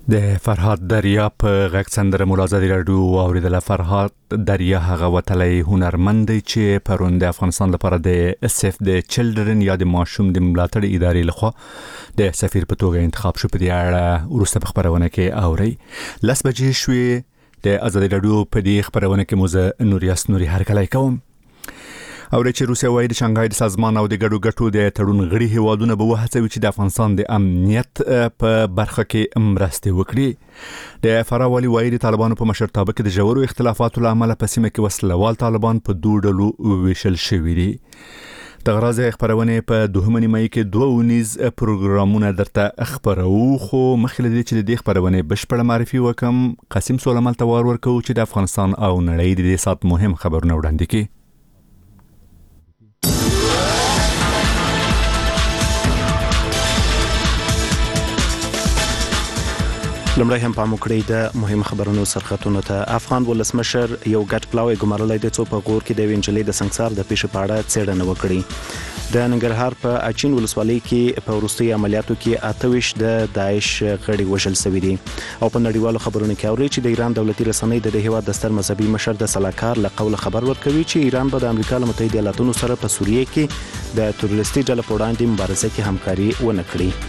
د فرهاد دریا په غږ سندره ملازمه راډیو اوریدله. فرهاد دریا هغه وتلی هنرمند دی چې پرون د افغانستان لپاره د سیف د چلډرن یا د ماشوم د ملاتړ ادارې لخوا د سفیر په توګه انتخاب شو. په دې اړه وروسته په خبرونه کې اوري. 10 بجې شوې د ازادي راډیو په دې خبرونه کې موزه نوریاس نوري هرکلی کوم. او چې روسیا وايي د شانګهای د سازمان او د ګډو ګټو د تړون غړي هیوادونه به وهڅوي چې د افغانستان د امنیت په برخه کې مرسته وکړي. د فراه والي وايي د طالبانو په مشرتابه کې د ژورو اختلافاتو له امله په سیمه کې وسلوال طالبان په دوه ډلو ویشل شوي دي. د غرازه خبرونه په 2 مې کې 2 پروګرامونه درته خبرو، خو مخکې دې چې د خبرونه بشپړ معرفي وکم قاسم سولمان توار ورکو چې د افغانستان او نړۍ د دې سات مهم خبرونه وړاندې کړي. لمړی هم پام وکړئ د مهم خبرونو سرخطونو ته. افغان ولسمشر یو ګډ پلاوی ګمارلی دی څو په غور کې د وینجلې د سنگسار د پیښې په اړه څېړنه وکړي. د ننګرهار په اچین ولسوالۍ کې په وروستي عملیاتو کې 28 د داعش غړي وژل شوي دي. او په نړیوالو خبرونو کې اوري چې د ایران دولتي رسنۍ د هیواد د ستر مذهبي مشر د سلاکار له قوله خبر ورکوي چې ایران به د امریکا له متحده ایالاتونو سره په سوریه کې د تروریستي ډلې په وړاندې مبارزه کې همکاري ونه کړي.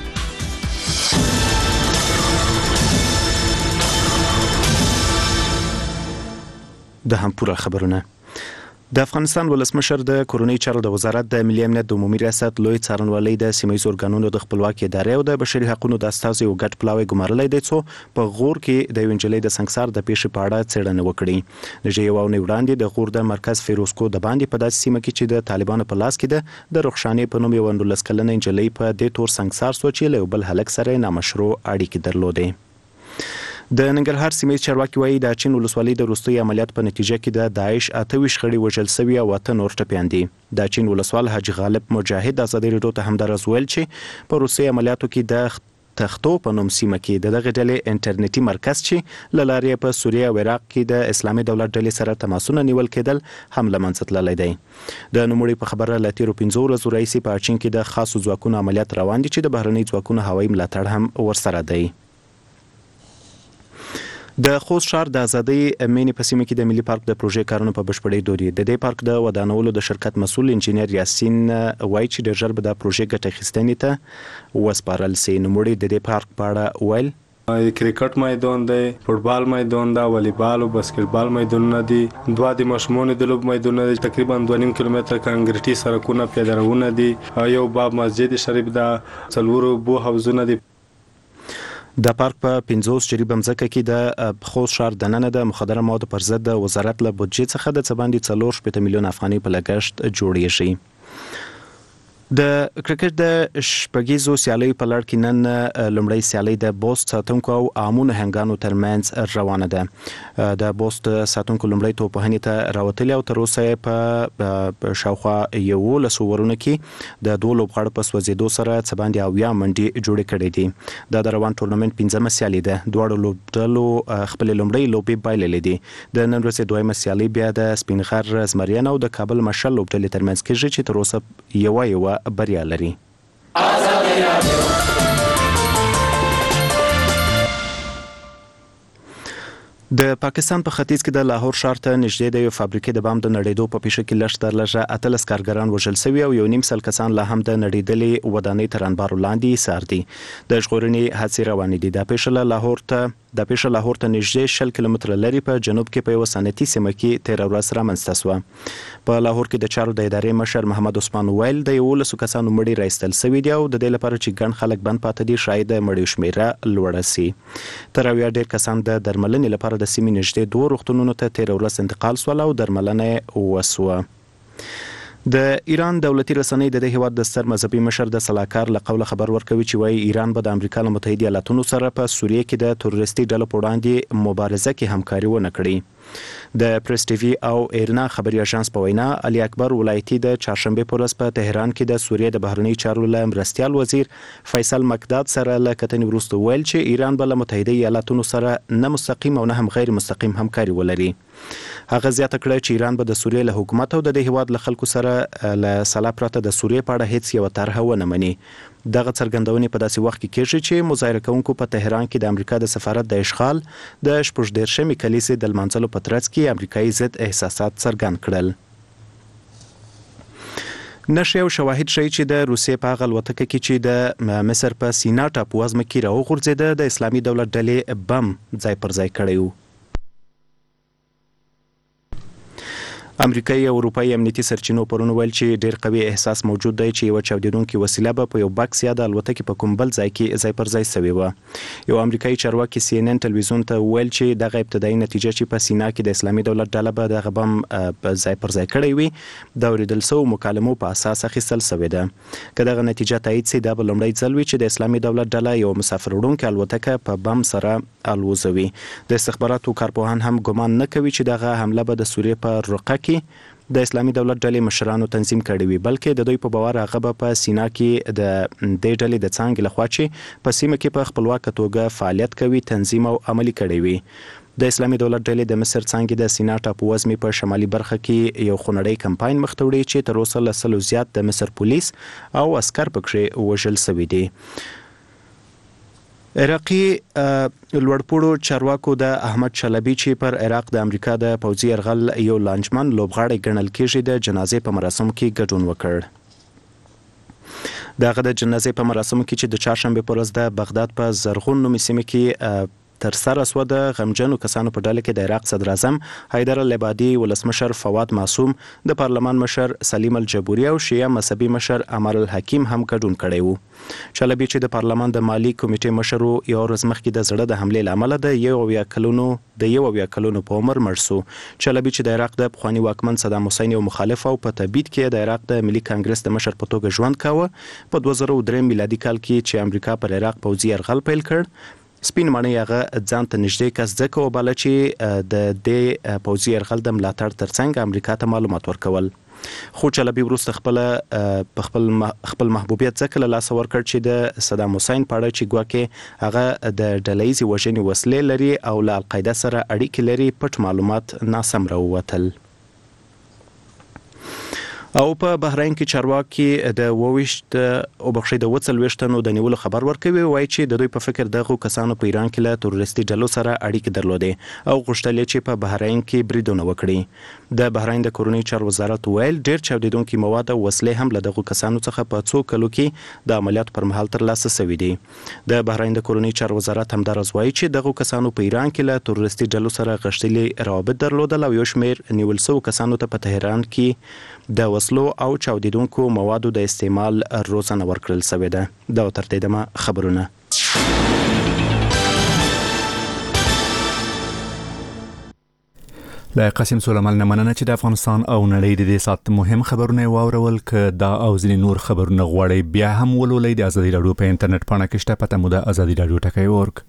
د هم پوره خبرونه. د افغانستان ولسمشر د کورنۍ چارو د وزارت د ملي امنیت د عمومي ریاست لوی څارنوالۍ د سیمه‌ییزو ارګانونو د خپلواکۍ ادارې او د بشري حقوقو د استازو یو ګډ پلاوی ګمارلی دی څو په غور کې د وینجلې د سنگسار د پیښې په اړه څېړنه وکړي. د یوونې وړاندې د غور د مرکز فیروزکو د باندې په داسې سیمه کې چې د طالبانو په لاس کې د رخشانې په نوم یو 19 کلنه نجلۍ په دې تور سنگسار سو چې له یو بل هلک سره نامشروع اړیکې درلودې. د ننګرهار سیمې چارواکي وایي د اچین ولسوالۍ د وروستي عملیات په نتیجه کې د داعش 28 غړي وژل شوي او 8 نور ټپیان دي. د اچین ولسوال حاجی غالب مجاهد ازادي راډیو ته همدارس ویل چې په وروستي عملیاتو کې د تختو په نوم سیمه کې دغه ډلې انټرنیټي مرکز چې له لارې په سوریه او عراق کې د اسلامي دولت ډلې سره تماسونه نیول کېدل هم له منځه تللی دی. د نوموړي په خبره له تیرو 15 ورځو راهیسې په اچین کې د خاصو ځواکونو عملیات روان دي چې د بهرني ځواکونو هوایي ملاتړ هم ورسره دی. د خوست ښار د ازادۍ مینې په سیمه کې د ملي پارک د پروژې کارونه په بشپړېدو دي. د دې پارک د ودانولو د شرکت مسؤل انجینر یاسین وایي چې ډېر ژر به د پروژې ګټه اخیستنې ته وسپارل شي. نوموړي د دې پارک په اړه ویل: کرکټ میدان دی، فوټبال میدان دی، والیبال او باسکټبال میدانونه دي، 2 د ماشومانو د لوب میدانونه دي، تقریبا 2.5 کیلومتره کانکریټي سړکونه پیادهروونه دي، یو باب مسجد شریف ده، 4 اوبو حوضونه دي. د پارک په 50 جریبه مځکه کې د خوست ښار دننه د مخدره موادو پر ضد د وزارت له بودجې څخه د څه باندې 4 میلیون افغانۍ په لګښت جوړیږي. د کرکټ د شپږیزو سیالیو په لړ کې نن لومړی سیالي د بوست ساتونکو او عامو نهنګانو ترمنځ روانه ده. د بوست ساتونکو لومړی توپوهنې ته راوتلي او تر اوسه په شاوخوا 11 اورونو کې د 2 لوبغاړو په سوځېدو سره څه باندې 70 منډې جوړې کړې دي. د روان ټورنمنت 15مه سیالي ده. دواړو لوبډلو خپل لومړی لوبې بایللې دي. د نن ورځې دویمه سیالي بیا د سپین غر زمریان او د کابل مشل لوبډلې ترمنځ کېږي چې تر اوسه یو بریا لري. د پاکستان په ختیځ کې د لاهور ښار ته نږدې د یو فابریکې د بام د نړېدو په پیښه کې لږ تر لږه 18 کارګران وژل شوي او 1.5 سل کسان لا هم د نړېدلې ودانۍ تر انبارو لاندې ایسار دي. د ژغورنې هڅې روانې دي. د پیښه لاهور ته نږدې 60 کیلومتره لري په جنوب کې په یو صنعتي سیمه کې 13 ورځ رامنځته شوه. په لاهور کې د چارو د ادارې مشر محمد عثمان ویل د 11 کسانو مړي راایستل شوي دي او د دې لپاره چې ګڼ خلک بند پاتې دي شاید د مړیو شمیره لوړه شي. تر اویا ډېر کسان د درملنې لپاره د سیمې نږدې 2 روغتونونو ته 13 ورځ انتقال شول او درملنه وسوه. د ایران دولتي رسنۍ د هیواد د ستر مذهبي مشر د سلاکار له قوله خبر ورکوي چې وايي ایران به د امریکا له متحده ایالاتونو سره په سوریه کې د تروریستي ډلو په وړاندې مبارزه کې همکاري ونه کړي. د پریس ټي وي او ایرنا خبري اژانس په وینا علي اکبر ولایتي د چهارشنبه په ورځ په تهران کې د سوریه د بهرنی چارو له مرستیال وزیر فیصل مقداد سره له کتنې وروسته ویل چې ایران به له متحده ایالاتونو سره نه مستقیم او نه هم غیر مستقیم همکاري ولري. هغه زیاته کړه چې ایران به د سوریه له حکومت او د هیواد له خلکو سره له صلاح پرته د سوریه په اړه هیڅ یو طرحه ونه مني. دغه څرګندونې په داسې وخت کې کېږي چې مظاهره کوونکو په تهران کې د امریکا د سفارت د اشغال د 14 کلیسې د لمانځلو په ترڅ کې امریکایي ضد احساسات څرګند کړل. نشي او شواهد ښیي چې د روسیې په هغه الوتکه کې چې د مصر په سینا ټاپووزمه کې راوغورځېده د اسلامي دولت ډلې بم ځای پر ځای کړی و. امریکایي او اروپایي امنیتي سرچینو پرون ویل چې ډېر قوي احساس موجود دی چې یو چاودیدونکې وسیله به په یو بکس یا د الوتکې په کوم بل ځای کې ځای پر ځای سوې وه. یو امریکایي چارواکي CNN تلویزیون ته ویل چې دغه ابتدایي نتیجه چې په سینا کې د اسلامي دولت ډله به دغه بم ځای پر ځای کړی وي د اورېدل شوو مکالمو په اساس اخیستل سوې ده. که دغه نتیجه تایید سي دا به لومړی ځل وي چې د اسلامي دولت ډله یو مسافر وړونکې الوتکه په بم سره الوزوي. د استخباراتو کارپوهان هم ګمان نه کوي چې دغه حمله به د سوریې په رقه کې د اسلامي دولت ډلې مشرانو تنظیم کړی وي بلکې د دوی په باور هغه به په سینا کې د دې ډلې د څانګې لخوا چې په سیمه کې په خپلواکه توګه فعالیت کوي تنظیم او عملي کړی وي. د اسلامي دولت ډلې د مصر څانګې د سینا ټاپووزمې په شمالي برخه کې یو خونړی کمپاین مخ ته وړي چې تر اوسه له 100 زیات د مصر پولیس او عسکر پکې وژل شوي دي. عراقي لوړپوړو چارواکو د احمد شلبي چې پر عراق د امریکا د پوځي یرغل یو لانجمن لوبغاړی ګڼل کېږي د جنازې په مراسمو کې ګډون وکړ. دغه د جنازې په مراسمو کې چې د چهارشنبې په ورځ د بغداد په زرغون نومې سیمه کې تر سره سوه د غمجنو کسانو په ډله کې د عراق صدر اعظم حیدر العبادي، ولسمشر فواد معصوم، د پارلمان مشر سلیم الجبوري او شیعه مذهبي مشر عمر الحکیم هم ګډون کړی و. شلبي چې د پارلمان د مالی کمیټې مشر و یو ورځ مخکې د زړه د حملې له امله د 71 کلونو په عمر مړ شو. شلبي چې د عراق د پخواني واکمن صدام حسین یو مخالف او په تبعید کې د عراق د ملي کانګرس د مشر په توګه ژوند کاوه په 2003 میلادي کال کې چې امریکا پر عراق پوځي یرغل پیل کړ. سپین ماڼۍ هغه ځان ته نږدې کس ځکه وباله چې د دې پوځي یرغل د ملاتړ ترڅنګ امریکا ته معلومات ورکول. خو شلبي وروسته خپل محبوبیت ځکه له لاسه ورکړ چې د صدام حسین په اړه چې ګواکې هغه د ډلهیزې وژنې وسلې لري او له القاعده سره اړیکې لري پټ معلومات ناسم راووتل. او په بحرین کې چارواکي د 24 تنو د نیولو خبر ورکوي، وایي چې د دوی په فکر دغه کسانو په ایران کې له تروریستي ډلو سره اړیکې درلودې او غوښتل چې په بحرین کې بریدونه وکړي. د بحرین د کورنۍ چارو وزارت ویل ډېر چاودیدونکي مواد او وسلې هم له دغه کسانو څخه په څو کلو کې د عملیاتو پر مهال ترلاسه شوي دي. د بحرین د کورنۍ چارو وزارت همدارس وایي چې دغه کسانو په ایران کې له تروریستي ډلو سره غښتلي روابط درلودل او یو شمېر نیول شوو کسانو ته په تهران کې د وسلو او چاودیدونکو موادو د استعمال روزنه ورکړل شوې ده. دا ترتیبه خبرونه. لا قاسم سلیمان مننه چې د افغانستان او نړۍ د دې سات مهم خبرونه واورول ک دا او ځینې نور خبرونه غواړي بیا هم ولولئ د ازادي رادیو په انټرنیټ باندې کې شته پته مو د ازادي رادیو ټکی ورک.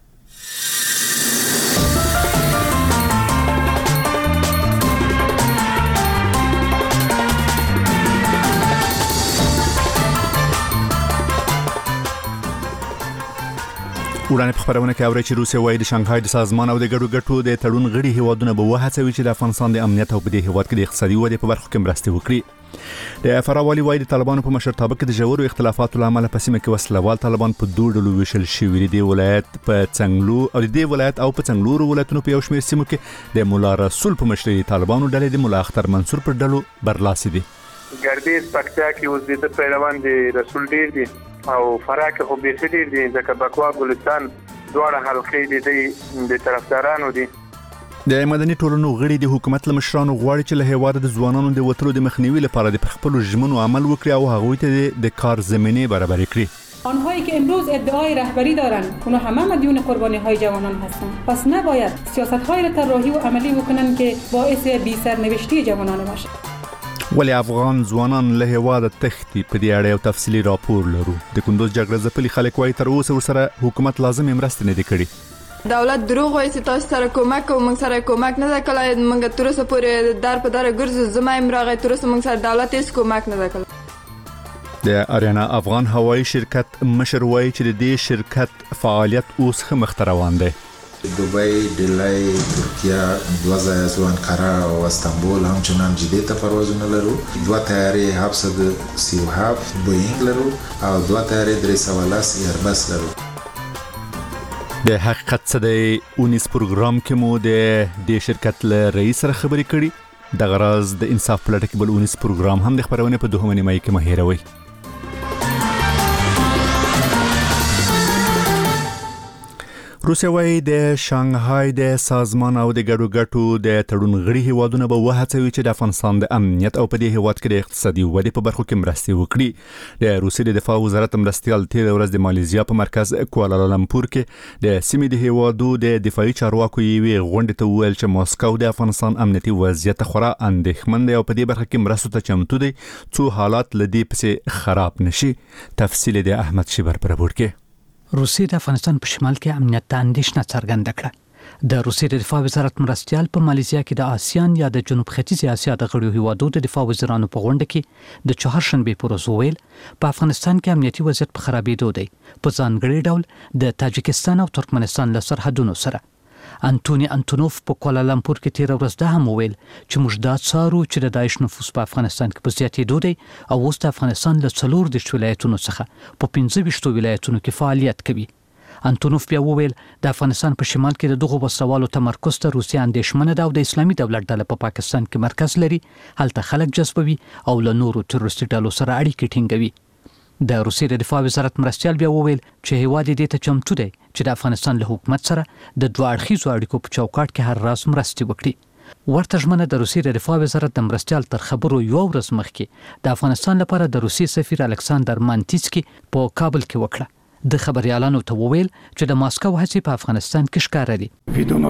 وړاندې په خبرونه کې اوري چې روسیه وايي د شانګهای د سازمان او د ګډو ګټو د تړون غړي هیوادونه به وهڅوي چې د افغانستان د امنیت او په دې هیواد کې د اقتصادي ودې په برخو کې مرسته وکړي. د فراوالي وايي د طالبانو په مشرتابه کې د ژورو اختلافاتو لامل په سیمه کې وسلوال طالبان په دوه ډلو ویشل شوي دي. ولایت په څنګلو او د دې ولایت او په څنګلو ولایتونو په یو شمېر سیمو کې د مولا رسول په مشرۍ طالبانو ډلې د مولا اختر منصور پر ډلو برلاسي دي. ګردیز پکتیا کې اوس د پیروان دي رسول ډیر دي او فراه کې خو به ډیر دي ځکه بکوا ګلستان دواړه حلقې دي د طرفدارانو دي. د مدني ټولنو غړي د حکومت له مشرانو غواړي چې له هیواد د ځوانانو د وټرو د مخنیوي لپاره د خپل ژمنو عمل وکړي او هغوی ته د کار زمینه برابر کړي. آنهایی که امروز ادعای رهبری دارند اونها همه مدیون قربانی‌های جوانان هستند. پس نباید سیاست‌های طراحی و عملی بکنند که باعث بی‌سرنوشتی جوانان باشد. ولی افغان ځوانان له هیواد تختی په دې اړه یو تفصیلی راپور لرو. د کندوز جګړه ځپلي خلک وايي تر اوسه ورسره حکومت لازم مرسته نه دی کړی. دولت دروغ وایي چې تاسو سره کومک او موږ سره کومک نه کړی. موږ تر اوسه پورې در په در ګرځو زما امراغه تر اوسه موږ سره دولت هیڅ کومک نه کړی. د اریانا افغان هوایی شرکت مشر وايي چې د دې شرکت فعالیت اوس هم مخ روان دی. دوبای، ډیلای، ترکیه، 2 ځایه زو انقره او استانبول همچنان جدي ته پروازونه لرو. 2 طیارې 737 بوینګ لرو او 2 طیارې 310 ایربس لرو. د حقیقت څه دی اونیس پروګرام کې مو د شرکت له رئیس سره خبرې کړي. د غراز د انصاف پلټه کې بل اونیس پروګرام هم د خبرونه په 2 نیمه کې مهیروي. روسیا وايي د شانګهای د سازمان او د ګډو ګټو د تړون غړي هیوادونه به وهڅوي چې د افغانستان د امنیت او په دې هیواد کې د اقتصادي ودې په برخو کې مرستې وکړي. د روسیې د دفاع وزارت مرستیال تیر ورځ د مالیزیا په مرکز کوالالامپور کې د سیمې د هیوادو د دفاعي چارواکو یوې غونډې ته وویل چې ماسکو د افغانستان امنیتي وضعیت خورا اندېښمن دی او په دې برخه کې مرستو ته چمتو دی څو حالات لدې پسې خراب نشي. تفصیل د احمد شیبر پر راپور کې. روسیې د افغانستان په شمال کې امنیت ته اندېښنه څرګنده کړه. د روسیې د دفاع وزارت مرستیال په مالیزیا کې د آسیان یا د جنوب ختیځ اسیا د غړو هیوادو د دفاع وزیرانو په غونډه کې د چهارشنبه پر ورځ ویل په افغانستان کې امنیتي وضعیت په خرابېدو دی، په ځانګړي ډول د تاجکستان او ترکمنستان له سرحدونو سره. انټونی انټونوف په کوالالامپور کې تیر ورځ د هم ویل چې موږ دا څارو چې د داعش نفوذ په افغانستان کې په زیاتېدو دی او اوس د افغانستان له 14 ولایتونو څخه په 15 ولایتونو کې فعالیت کوي. انټونوف بیا وویل د افغانستان په شمال کې د دغو وسلوالو تمرکز ته روسیا اندېښمنه ده او د اسلامي دولت ډله په پاکستان کې مرکز لري، هلته خلک جذبوي او له نورو تروریستي ډلو سره اړیکې ټینګوي. د روسیې د دفاع وزارت مرستیال بیا وویل چې هیواد دې ته چمتو دی چې د افغانستان له حکومت سره د 2 اړخیزو اړیکو په چوکاټ کې هر راز مرستې وکړي. ورته ژمنه د روسیې د دفاع وزارت د مرستیال تر خبرو یو ورځ مخکې د افغانستان لپاره د روسیې سفیر الکساندر مانتیسکي په کابل کې وکړه. د خبريالانو ته وویل چې د ماسکو هڅې په افغانستان کې ښکاره دي.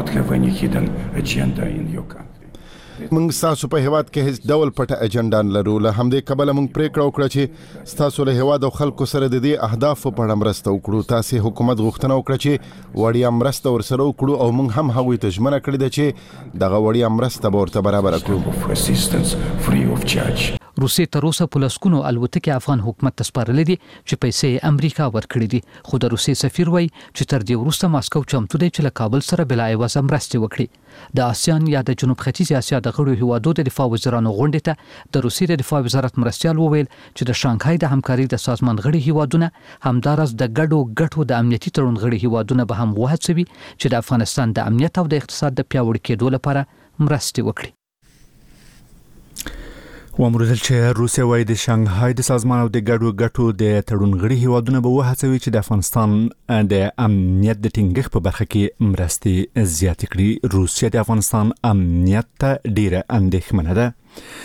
موږ تاسو په هیواد کې هیڅ ډول پټه اجنډا نه لرو. له همدې کبله موږ پریکړه وکړه چې تاسو له هیواد او خلکو سره د دې اهدافو په اړه مرسته وکړو. تاسو حکومت غوښتنه وکړه چې وړیا مرسته ورسره وکړو او موږ هم هغوی ته ژمنه کړې ده چې دغه وړیا مرسته به ورته برابر کړو. روسیې تر اوسه په لسګونو الوتکې افغان حکومت ته سپارلې دي چې پیسې امریکا ورکړي دي، خو د روسیې سفیر وایي چې تر دې وروسته ماسکو چمتو دی چې له کابل سره بلا عوضه مرستې وکړي. د آسیان یا د جنوب ختیځ اسیا د غړو هیوادو د دفاع وزیرانو غونډې ته د روسیې د دفاع وزارت مرستیال وویل چې د شانګهای د همکارۍ د سازمان غړي هیوادونه همدارس د ګډو ګټو د امنیتي تړون غړي هیوادونه به هم وهڅوي چې د افغانستان د امنیت او د اقتصاد د پیاوړي کېدو لپاره مرستې وکړي. وامرودل چې روسیا وايي د شانګهای د سازمان او د ګډو ګټو د تړون غړي هیوادونه به وهڅوي چې د افغانستان د امنیت د ټینګښت په برخه کې مرستې زیاتې کړي. روسیا د افغانستان امنیت ته ډیره اندېښمنه ده.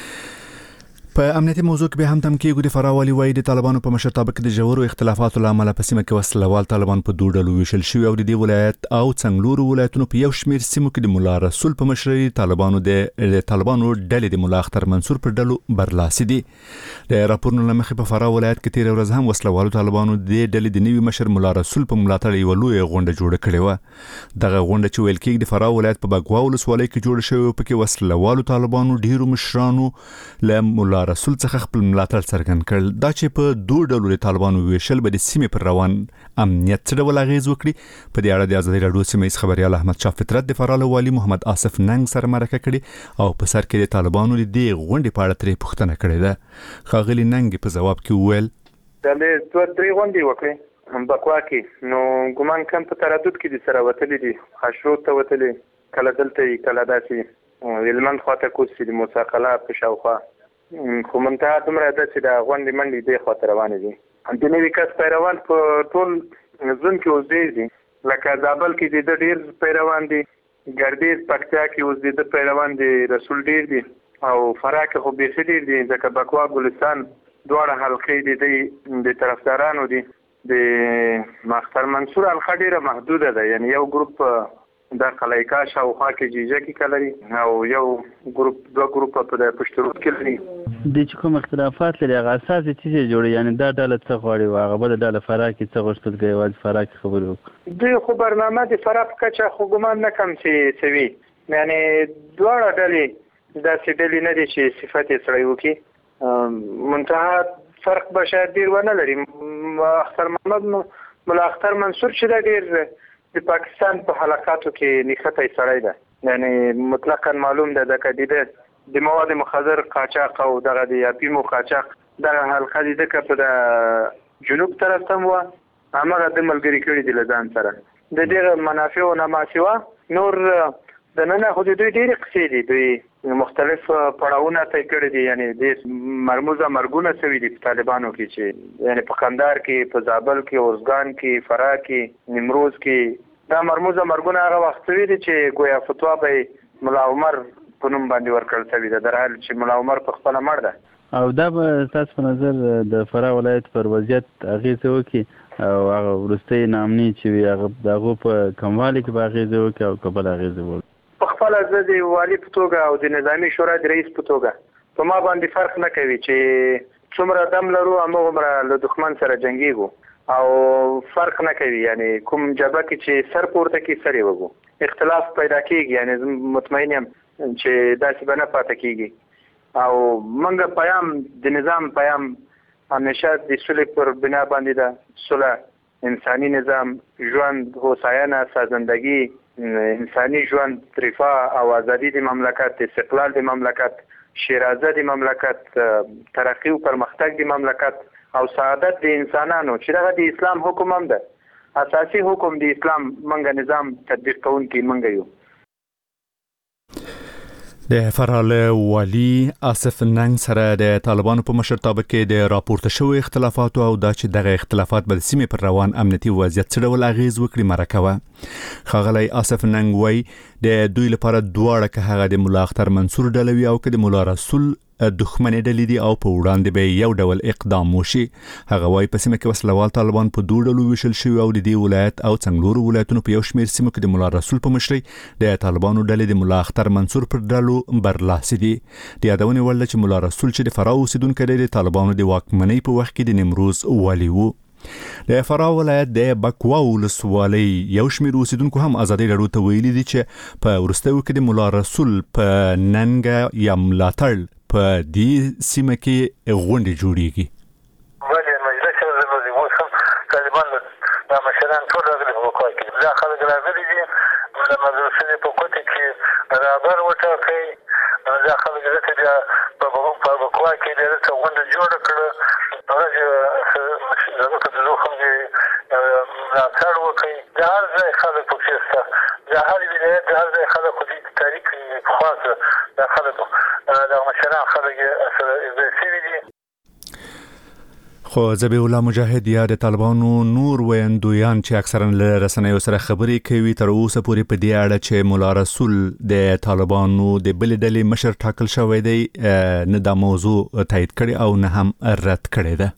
په امنیتي موضوع کې به هم تم کېږي. د فراوالي وايي د طالبانو په مشرتابه کې د ژورو اختلافاتو لامل په سیمه کې وسلوال طالبان په 2 ډلو ویشل شوي او د دې ولایت او څنګلورو ولایتونو په یو شمېر سیمو کې د مولا رسول په مشرۍ طالبانو ډلې د مولا اختر منصور پر ډلو برلاسي دي. د راپورونو له مخې په فراه ولایت کې تیر ورځ هم وسلوالو طالبانو د ډلې د نوي مشر مولا رسول په ملاتړ یو لوی غونډه جوړه کړې و. دغه غونډه چې ویل کېږي د فراه ولایت په بګوا ولسوالۍ کې جوړه شوې، پکې وسلوالو طالبانو ډیرو مشرانو له مولا رسول څخه خپل ملاتړ څرګند کړل. دا چې په 2 ډلو د طالبانو ویشل به د سیمې پر روان امنیت څه ډول اغیز وکړي. په دې اړه د ازادي راډیو سیمه خبريال احمد شاه فطرت د فراه والي محمد آصف ننګ سره مرکه کړې او په سر کې د طالبانو د غونډې په اړه ترې پوښتنه کړې ده. خاغلی ننګ په جواب کې وویل د 2-3 غونډې وکړې بکوا کې، نو ګمان کم په تردد کې د سره وتلې دي، خشروط ته وتلې، کله دلته کله داسې هلمند خواته کوڅې د موسی په شاوخوا، خو منتها دومره ده چې د غونډې منډې دې خواته روانې دي. د نوي کس پیروان په ټول ژوند کې اوس ډېر دي، لکه زابل کې د ډېر پیروان دي، ګردیز پکتیا کې اوس د پیروان دي رسول ډېر دي، او فراه کې خو بیخي ډېر دي، ځکه بکوا ګلستان دواړه حلقې د طرفدارانو دي. د مختار منصور حلقه ډېره محدوده ده، یعنی یو ګروپ د قلعه شاوخوا کې جیجه کې کلري او یو ګروپ 2 ګروپ په د پښتورود کې لري. د چې کوم اختلافات لري هغه اساسي چیزې جوړي، یعنی دا ډله څه غواړي او هغه بل ډله فراه کې څه غوښتل کوي، واځ فراه کې خبرې وکړي. د خو برنامه د فراه په کچه خو ګمان نه کم چې سوي، یعنی دواړه ډلې داسې ډلې نه دي چې صفت یې سړی وکړي. منتها فرق به شاید ډېر ونه لري. اختر محمد مولا اختر منصور چې دا ډېر د پاکستان په حلقاتو کې نښتې سړی ده، یعنی مطلقاً معلوم ده د د مواد مخدر قاچاق او دغه د اپیمو قاچاق دغه حلقه دي که په د جنوب طرف ته و همغه د ملګری کړي دي له ځان سره د ډېر منافع او نماسیوا نور د نن خو د دوی ډېر قصې دي، دوی مختلف پړاوونه طی کړي دي، یعنی د مرموزه مرګونه شوي دي په طالبانو کې چې یعنی په قندهار کې، په زابل کې، ارزګان کې، فراه کې، نیمروز کې دا مرموزه مرګونه هغه وخت شوي دي چې گویا فتوا به ملا عمر په نوم باندې ورکړل شوې ده، در حال چې ملا عمر په خپله مړ ده. او دا به تاسو په نظر د فراه ولایت پر وضعیت اغېزه وکړي او هغه وروستۍ ناامني چې وي هغه د هغو په کموالي کې به اغېزه وکړي او که بله اغېزه وکړي؟ په خپله زه د والي په توګه او د نظامي شورا د رئیس په توګه په ما باندې فرق نه کوي چې څومره دم لرو هماغومره له دښمن سره جنګېږو او فرق نه کوي، یعنی کوم جبهه کې چې سر پورته کړي سر یې وږو، اختلاف پیدا کېږي، یعنی زه مطمئن یم چې داسې به نه پاتې کېږي او موږ پیام د نظام پیام همیشه د سولې پر بنا باندې ده، سوله، انساني نظام، ژوند، هوساینه، سازندگی، انساني ژوند، رفاه او ازادي د مملکت، استقلال د مملکت، شیرازه د مملکت، ترقی او پرمختګ د مملکت او سعادت د انسانانو چې دغه د اسلام حکم هم ده، اساسي حکم د اسلام منګه نظام تطبیق کوونکی منګه یو. د فراه والي آصف ننګ سره د طالبانو په مشرتابه کې د راپورته شوی اختلافاتو او دا چې دغه اختلافات به د سیمې پر روان امنیتي وضعیت څه ډول اغیز وکړي مرکه وه. ښاغلی آصف ننګ وایي د دوی لپاره دواړه که هغه د ملا اختر منصور ډله وي او که د ملا رسول دښمنې ډلې دي او په وړاندې به یو ډول اقدام وشي. هغه وایي په سیمه کې وسلوال طالبان په دوه ډلو ویشل شوي او د دې ولایت او څنګلورو ولایتونو په یو شمېر سیمو کې د ملا رسول په مشرۍ د طالبانو ډلې د ملا اختر منصور پر ډلو برلاسي دي. د یادونې وړ ده چې ملا رسول چې د فراه اوسیدونکی دی د طالبانو د واکمنۍ په وخت کې د نیمروز والي و. د فراه ولایت د بکوا ولسوالۍ یو شمېر اوسیدونکو هم ازادي راډیو ته ویلي دي چې په وروستیو کې د ملا رسول په ننګه یا ملاتړ په دې سیمه کې غونډې جوړیږي. ولې مجلس راغلی اوس هم طالبان دا مشران ټول راغلي په بکوا کې، دا خلک راغلي دي د مدرسې په کوټه کې رهبر وټاکئ، دا خلک دلته بیا په بکوا کې دلته غونډه جوړه کړه، هغه دغه ته لوخم دي ملاتړ وکړي، د هر ځای خلک پکې شته، د هر ولایت د هر ځای خلک خو دې تاریخ پخوا سره دا خلک دا مشران خلک سره ځای شوي دي. خو ذبیح الله مجاهد یا د طالبانو نور ویندویان چې اکثرا له رسنیو سره خبرې کوي تر اوسه پورې په دې اړه چې ملا رسول د طالبانو د بلې ډلې مشر ټاکل شوی دی نه دا موضوع تایید کړي او نه هم رد کړي ده.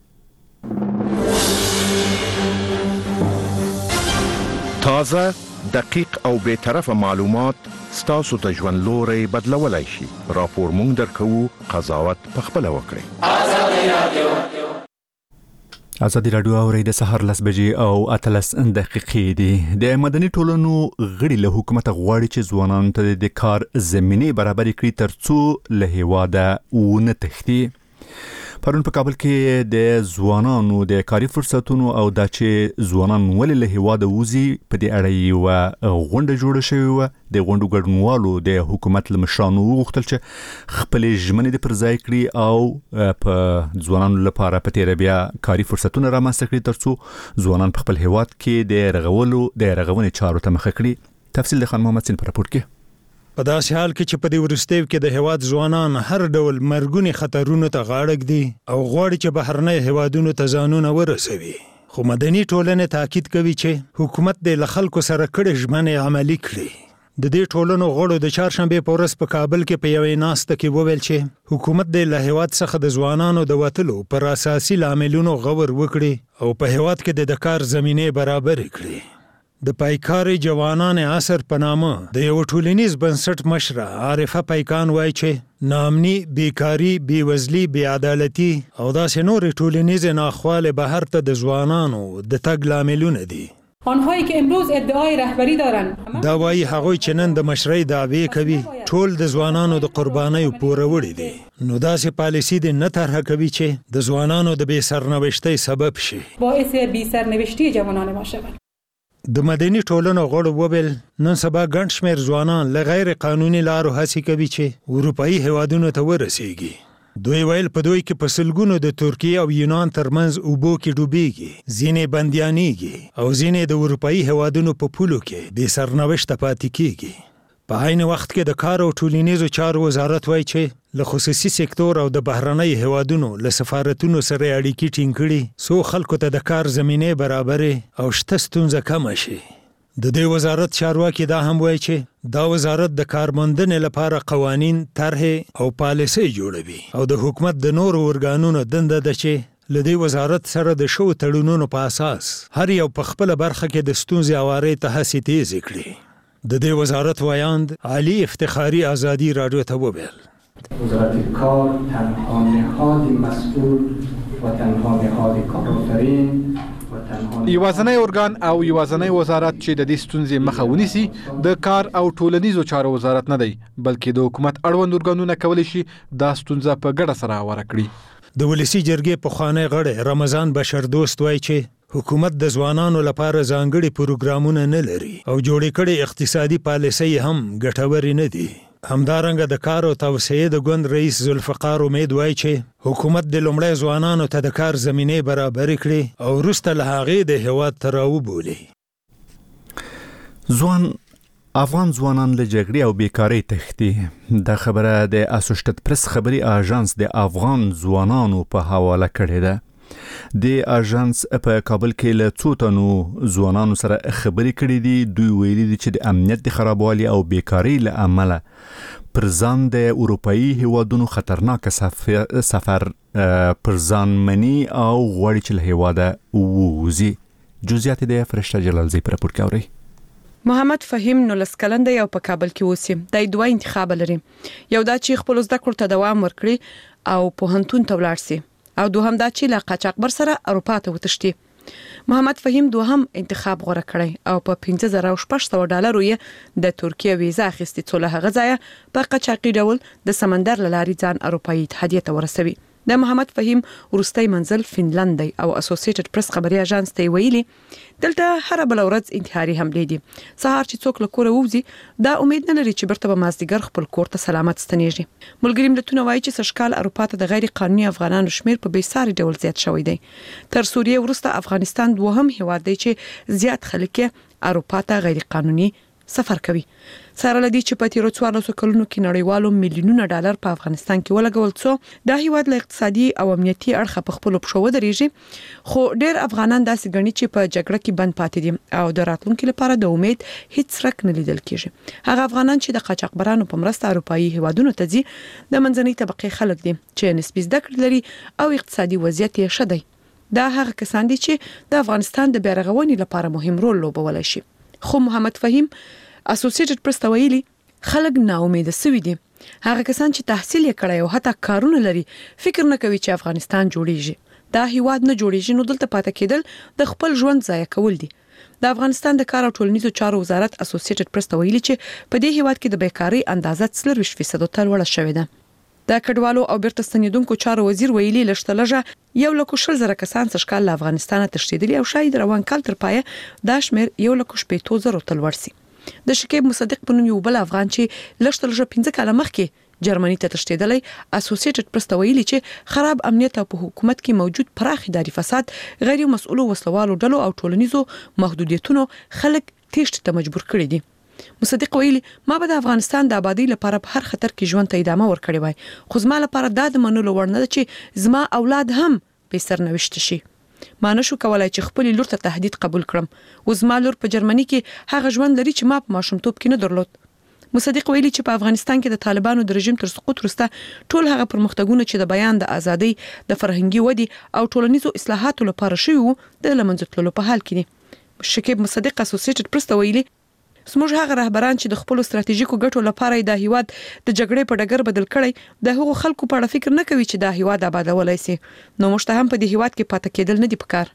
تازه، دقیق او بی‌طرفه معلومات ستاسو ته ژوند لوري بدلولای شي. راپور مونږ درکوو، قضاوت پخپله وکړئ. ازادي راډیو اوري د سحر 10 بجې او 13 دقیقې دي. د مدني ټولنو غړي له حکومت غواړي چې ځوانانو ته د کار زمینه برابر کړي ترڅو له هیواده ونه تښتي. پرون په کابل کې د ځوانانو د کاري فرصتونو او د چې ځوانان ولې له هیواده وځي په دې اړه یو غونډه جوړه شوې وه. د غونډو ګډونوالو د حکومت له مشرانو وغوښتل چې خپلې ژمنې د پر ځای کړي او په ځوانانو لپاره په تیره بیا کاري فرصتونه رامنځته کړي ترڅو ځوانان په خپل هیواد کې د رغونې چارو ته مخه کړي. تفصیل د خان محمد سین په راپور کې. په داسې حال کې چې په دې وروستیو کې د هیواد ځوانان هر ډول مرګونی خطرونو ته غاړه ږدي او غواړي چې بهرنۍ هیوادونو ته ځانونه ورسوي، خو مدني ټولنې تاکید کوي چې حکومت د له خلکو سره کړې ژمنې عملي کړي. د دې ټولنو غړو د چهارشنبې په ورځ په کابل کې په یوې ناسته کې وویل چې حکومت د له هیواد څخه د ځوانانو د وتلو پر اساسي لاملونو غور وکړي او په هیواد کې د کار زمینې برابر کړي. د پایکاري جوانان عصر په نامه د یو ټولنیز بنسټ مشره عارفه پیکان وایي چې ناامني، بیکاری، بیوزلی، بیعدالتي او داسې نورې ټولنیزې ناخوالې بهر ته د ځوانانو د تګ لاملونه دي. آنهایی که امروز ادعای رهبری دارند دا وایي هغوی چې نن د مشرۍ دعوی کوي ټول د ځوانانو د قربانیو پوروړي دي، نو داسې پالیسي دې نه طرحه کوي چې د ځوانانو د بې سرنوشتۍ سبب شي، باعث بې سرنوشتی جوانان ما شود. د مدني ټولنو غړو وویل نن سبا ګڼ شمېر ځوانان له غیر قانوني لارو هڅې کوي چې اروپایي هیوادونو ته ورسیږي. دوی ویل په دوی کې په سلګونو د ترکیې او یونان ترمنځ اوبو کې ډوبېږي، ځینې بندیانېږي او ځینې د اروپایي هیوادونو په پولو کې بې سرنوشته پاتې کېږي. په عین وخت کې د کار او ټولنیزو چارو وزارت وایي چې له خصوصي سکتور او د بهرنۍ هیوادونو له سفارتونو سره اړیکې ټینګ کړي څو خلکو ته د کار زمینې برابرې او شته ستونزه کمه شي. د دې وزارت چارواکي دا هم وایي چې دا وزارت د کارموندنې لپاره قوانین، طرحې او پالیسۍ جوړوي او د حکومت د نورو ارګانونو دنده ده چې له دې وزارت سره د شوو تړونونو په اساس هر یو په خپله برخه کې د ستونزې هوارۍ ته هڅې تیزې کړي. د دې وزارت وایاند علي افتخاري آزادي راډیو ته وویل وزارت کار تنها نهاد مسئول و تنها نهاد کارآفرین یوازنی ارګان او یوازنی وزارت چې د دې ستونزې مخه ونیسي د کار او ټولنیزو چارو وزارت نه دی، بلکې د حکومت اړوند ارګانونه کولی شي دا ستونزه په ګډه سره هواره کړي. د ولسی جرګې پخوانی غړی رمضان بشردوست وایي چې حکومت د ځوانانو لپاره ځانګړي پروګرامونه نه لري او جوړې کړي اقتصادي پالیسۍ هم ګټورې نه دي. همدارنګه د کار او توسعې د ګوند رئیس ذوالفقار امید وایي چې حکومت د لومړی ځوانانو ته د کار زمینې برابرې کړي او وروسته له هغې د هیواد ته راوبولي. افغان ځوانان له جګړې او بیکارۍ تښتي. دا خبره د اسوشیټډ پریس خبري اژانس د افغان ځوانانو په حواله کړې ده. د اژانس په کابل کې له څو تنو ځوانانو سره خبرې کړې دي. دوی ویلي دي چې د امنیت د خرابوالي او بیکارۍ له امله پر ځان د اروپایي هیوادونو خطرناک سفر پر ځان مني او غواړي چې له هیواده ووځي. جزئیات د فرشته جلالزی پر راپور کې اوري. محمد فهیم 19 کلن دی او په کابل کې اوسي. د دوه انتخاب لري، یو دا چې خپل زده کړو ته دوام ورکړي او پوهنتون ته ولاړ شي، او دوهم دا چې له قاچاقبر سره اروپا ته وتښتي. محمد فهیم دوهم انتخاب غوره کړی او په 5600 ډالر یې د ترکیه ویزا اخیستې، څو له هغه ځایه په قاچاقي ډول د سمندر له لارې ځان اروپایي اتحادیه ته ورسوي. د محمد فهیم وروستی منزل فنلند دی او اسوسییټډ پریس خبري اژانس ته ویلي دلته هر بل ورځ انتحاري حملې دي. سهار چې څوک له کوره ووځي دا امید نه لري چې برته به مازدیګر خپل کور ته سلامت ستنیږي. ملګري ملتونه وایي چې سږکال اروپا ته د غیر قانوني افغانانو شمیر په بیساري ډول زیات شوی دی. تر سوریه وروسته افغانستان دوهم هیواد دی چې زیات خلک اروپا ته غیر قانوني سفر کوي. سره لدی چې په تیرو 14 کلونو کې نړیوالو میلیونونه ډالر په افغانستان کې ولګول، څو د هیواد له اقتصادي او امنیتي اړخه په خپل پښو ودرېږي. خو ډېر افغانان داسې ګڼي چې په جګړه کې بند پاتې دي او د راتلونکي لپاره د امید هیڅ څرک نه لیدل کېږي. هغه افغانان چې د قاچاقبرانو په مرسته اروپایي هیوادونو ته ځي د منځنۍ طبقې خلک دي چې نسبي زده کړې لري او اقتصادي وضعیت یې ښه دی. دا هغه کسان دي چې د افغانستان د بیارغونې لپاره مهم رول لوبولی شي. خو محمد فهیم اسوسییټډ پریس ته ویلي خلک ناامیده سوي دي. هغه کسان چې تحصیل یې کړی او حتی کارونه لري فکر نه کوي چې افغانستان جوړیږي. دا هیواد نه جوړیږي، نو دلته پاتې کېدل د خپل ژوند ضایع کول دي. د افغانستان د کار او ټولنیزو چارو وزارت اسوسییټډ پریس ته ویلي چې په دې هیواد کې د بیکاری اندازه 40% ته لوړه شوې ده. د کډوالو او بیرته ستنیدونکو چارو وزیر ویلي لشتلجه 1,000 کسان سږکال له افغانستان تښتېدلي او شاید روان کال تر پایه دا شمیر 1,50,000 ته لوړ شي. د شکیب مصدق په نوم یو بل افغان چې لشتلجه 15 کاله مخکې جرمني ته تښتېدلی اسوسییټډ پریس ته ویلي چې خراب امنیت او په حکومت کې موجود پراخ اداري فساد، غیر مسؤلو وسلوالو ډلو او ټولنیزو محدودیتونو خلک تېښتې ته مجبور کړي دي. مصدق ویلي ما به د افغانستان د آبادی لپاره په هر خطر کې ژوند ته ادامه ورکړې وای، خو زما لپاره دا د منلو وړ نه ده چې زما اولاد هم بې سرنوشته شي. ما نشو کولای چې خپل لور ته تهدید قبول کړم. و زما لور په جرمني کې هغه ژوند لري چې ما په ماشومتوب کې نه درلود. مصدق ویلي چې په افغانستان کې د طالبانو د رژیم تر سقوط وروسته ټول هغه پرمختګونه چې د بیان د ازادۍ، د فرهنګي ودې او ټولنیزو اصلاحاتو لپاره شوي وو د له منځه تللو په حال کې دي. شکیب مصدق اسوسییټډ پریس ته ویلي زموږ هغه رهبران چې د خپل ستراتیژیکو ګټو لپاره د هیواد د جګړې په ډګر بدل کړي د هغو خلکو په اړه فکر نه کوي چې د هیواد آبادولای شي، نو موږ ته هم په دې هیواد کې پاتې کېدل نه دي پکار.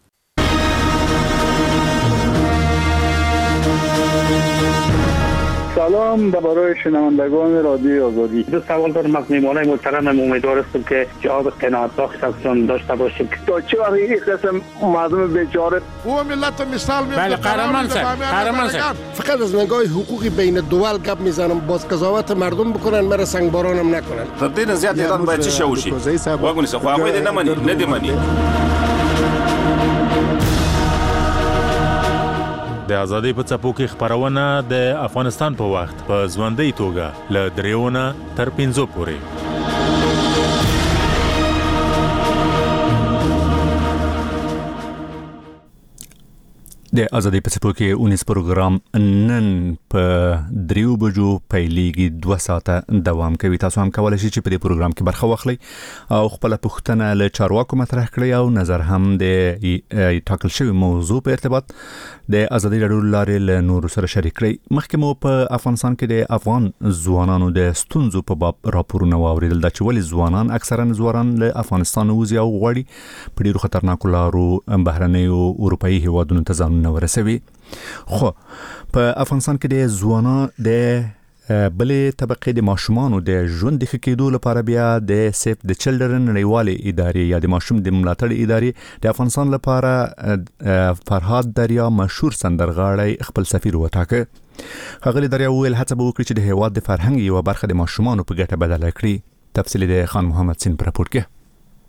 سلام برای شنوندگان رادیو آزادی. دو سوال دارم از میهمانای محترم. امیدوار هستم که جواب قناعت بخش ازشون داشته باشیم. تا چه وقت این قسم مردم بیچاره او ملت مثال میاد. بله قهرمان صاحب فقط از نگاه حقوقی بین دول گپ میزنم، باز قضاوت مردم بکنن، مرا سنگبارانم نکنن. تر دې زیات ایران باید چی شوشي واګونی څه خو هغه دې نه مني نه دې مني. د ازادۍ په څپو کې خبرونه د افغانستان په وخت په ژوندۍ توګه له 3 تر 5 پورې. د ازادۍ په څپو کې 19 پروګرام نن په 3 بجو پیلېږي 2 ساعته دوام کوي. تاسو هم کولای شئ چې په دې پروګرام کې برخه واخلئ او خپل پوښتنه له چارواکو مطرح کړئ او نظر هم د ټاکل شوی موضوع په ارتباط د ازادۍ راډیو لارې له نور سره شریک کړئ. مخکې مو په افغانستان کې د افغان ځوانانو د ستونزو په باب راپورونه واوریدل چې ولې ځوانان اکثرا ځوانان له افغانستان وځي او غواړي په ډیرو خطرناکو لارو بهرنیو اروپאי هیوادونو ته ځانونه ورسوي. خو په افغانستان کې د ځوانانو د بلې طبقې د ماشومانو د ژوند د ښه کېدو لپاره بیا د سیف د چلډرن نړیوالې ادارې یا د ماشوم د ملاتړ ادارې د افغانستان لپاره فرهاد دریا مشهور سندرغاړی خپل سفیر وټاکه. ښاغلي دریا وویل هڅه به وکړي چې د هېواد د فرهنګ یوه برخه د ماشومانو په ګټه بدله کړي. تفصیل د خان محمد سین په راپور کې.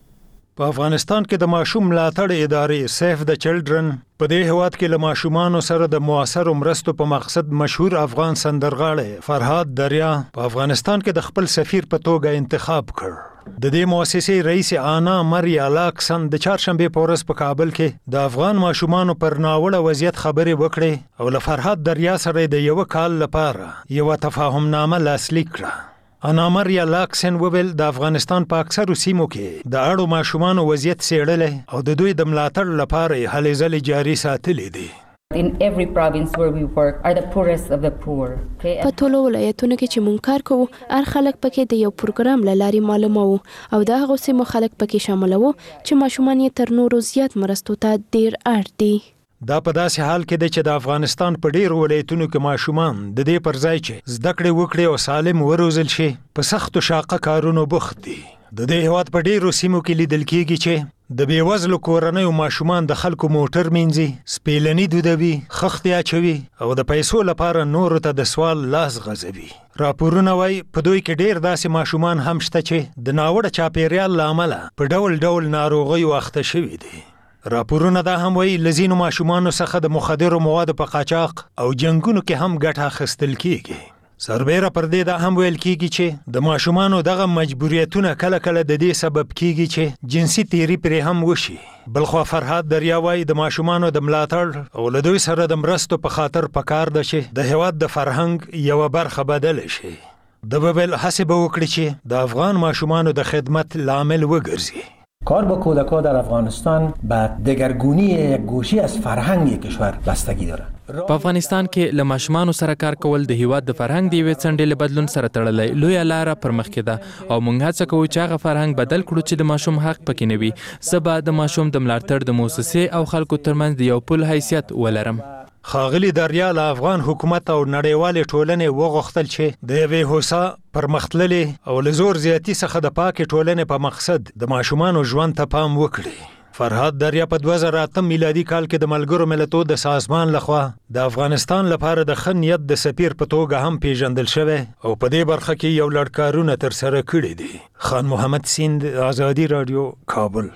په افغانستان کې د ماشوم ملاتړ ادارې سیف د چلډرن په دې هیواد کې له ماشومانو سره د موثرو مرستو په مقصد مشهور افغان سندرغاړی فرهاد دریا په افغانستان کې د خپل سفیر په توګه انتخاب کړ. د دې مؤسسې رئیس آنا مریا لاکسن د چهارشنبه په ورځ په کابل کې د افغان ماشومانو پر ناوړه وضعیت خبرې وکړې او له فرهاد دریا سره د یو کال لپاره یو تفاهم نامه لاسلیک کړه. انا مریا لاکسن وویل د افغانستان په اکثرو سیمو کې د اړو ماشومانو وضعیت څېړلی او د دوی د ملاتړ لپاره هلې ځلې جاري ساتلې دي. In every province where we work are the poorest of the poor. په ټولو ولایتونو کې چې مونږ کار کوو هر خلک پکې د یو پروګرام له لارې معلومه وو او د هغو سیمو خلک پکې شامل وو چې ماشومان یې تر نورو زیات مرستو ته ډېر اړ دي. دا په داسې حال کې دی چې د افغانستان په ډیرو ولایتونو کې ماشومان د دې پر ځای چې زده کړې وکړي او سالم وروزل شي په سختو شاقه کارونو بوخت دي. د دې هیواد په ډیرو سیمو کې لیدل کېږي چې د بېوزلو کورنیو ماشومان د خلکو موټر مینځي، سپېلني دودوي، خښتې اچوي او د پیسو لپاره نورو ته د سوال لاس غځوي. راپورونه وایي په دوی کې ډیر داسې ماشومان هم شته چې د ناوړه چاپیریال له امله په ډول ډول ناروغیو اخته شوي دي. راپورونه دا هم وایي له ځینو ماشومانو څخه د مخدرو موادو په قاچاق او جنګونو کې هم ګټه اخیستل کېږي. سربیره پر دې دا هم ویل کېږي چې د ماشومانو دغه مجبوریتونه کله کله د دې سبب کېږي چې جنسي تیری پرې هم وشي. بلخوا فرهاد دریا وایي د ماشومانو د ملاتړ او له دوی سره د مرستو په خاطر پکار ده چې د هیواد د فرهنګ یوه برخه بدله شي. د ویل هڅې به وکړي چې د افغان ماشومانو د خدمت لامل وګرځي. کار با کودک‌ها در افغانستان به دگرگونی یک گوشه از فرهنگ کشور بستگی داره. په افغانستان کې له ماشومانو سره کار کول د هیواد د فرهنګ د یوې څنډې له بدلون سره تړلی لویه لاره پر مخکې ده او موږ هڅه کوو چې هغه فرهنګ بدل کړو چې د ماشوم حق پکې نه وي. زه به د ماشوم د ملاتړ د مؤسسې او خلکو ترمنځ د یو پل حیثیت ولرم. ښاغلي دریا له افغان حکومت او نړیوالې ټولنې وغوښتل چې د یوې هوسا پرمختللې او له زور زیاتي څخه د پاکې ټولنې په مقصد د ماشومانو ژوند ته پام وکړي. فرهاد دریا په 2008 میلادي کال کې د ملګرو ملتونو د سازمان لخوا د افغانستان لپاره د ښه نیت د سفیر په توګه هم پیژندل شوی او په دې برخه کې یو لړ کارونه ترسره کړي دي. خان محمد سیند، آزادي رادیو، کابل.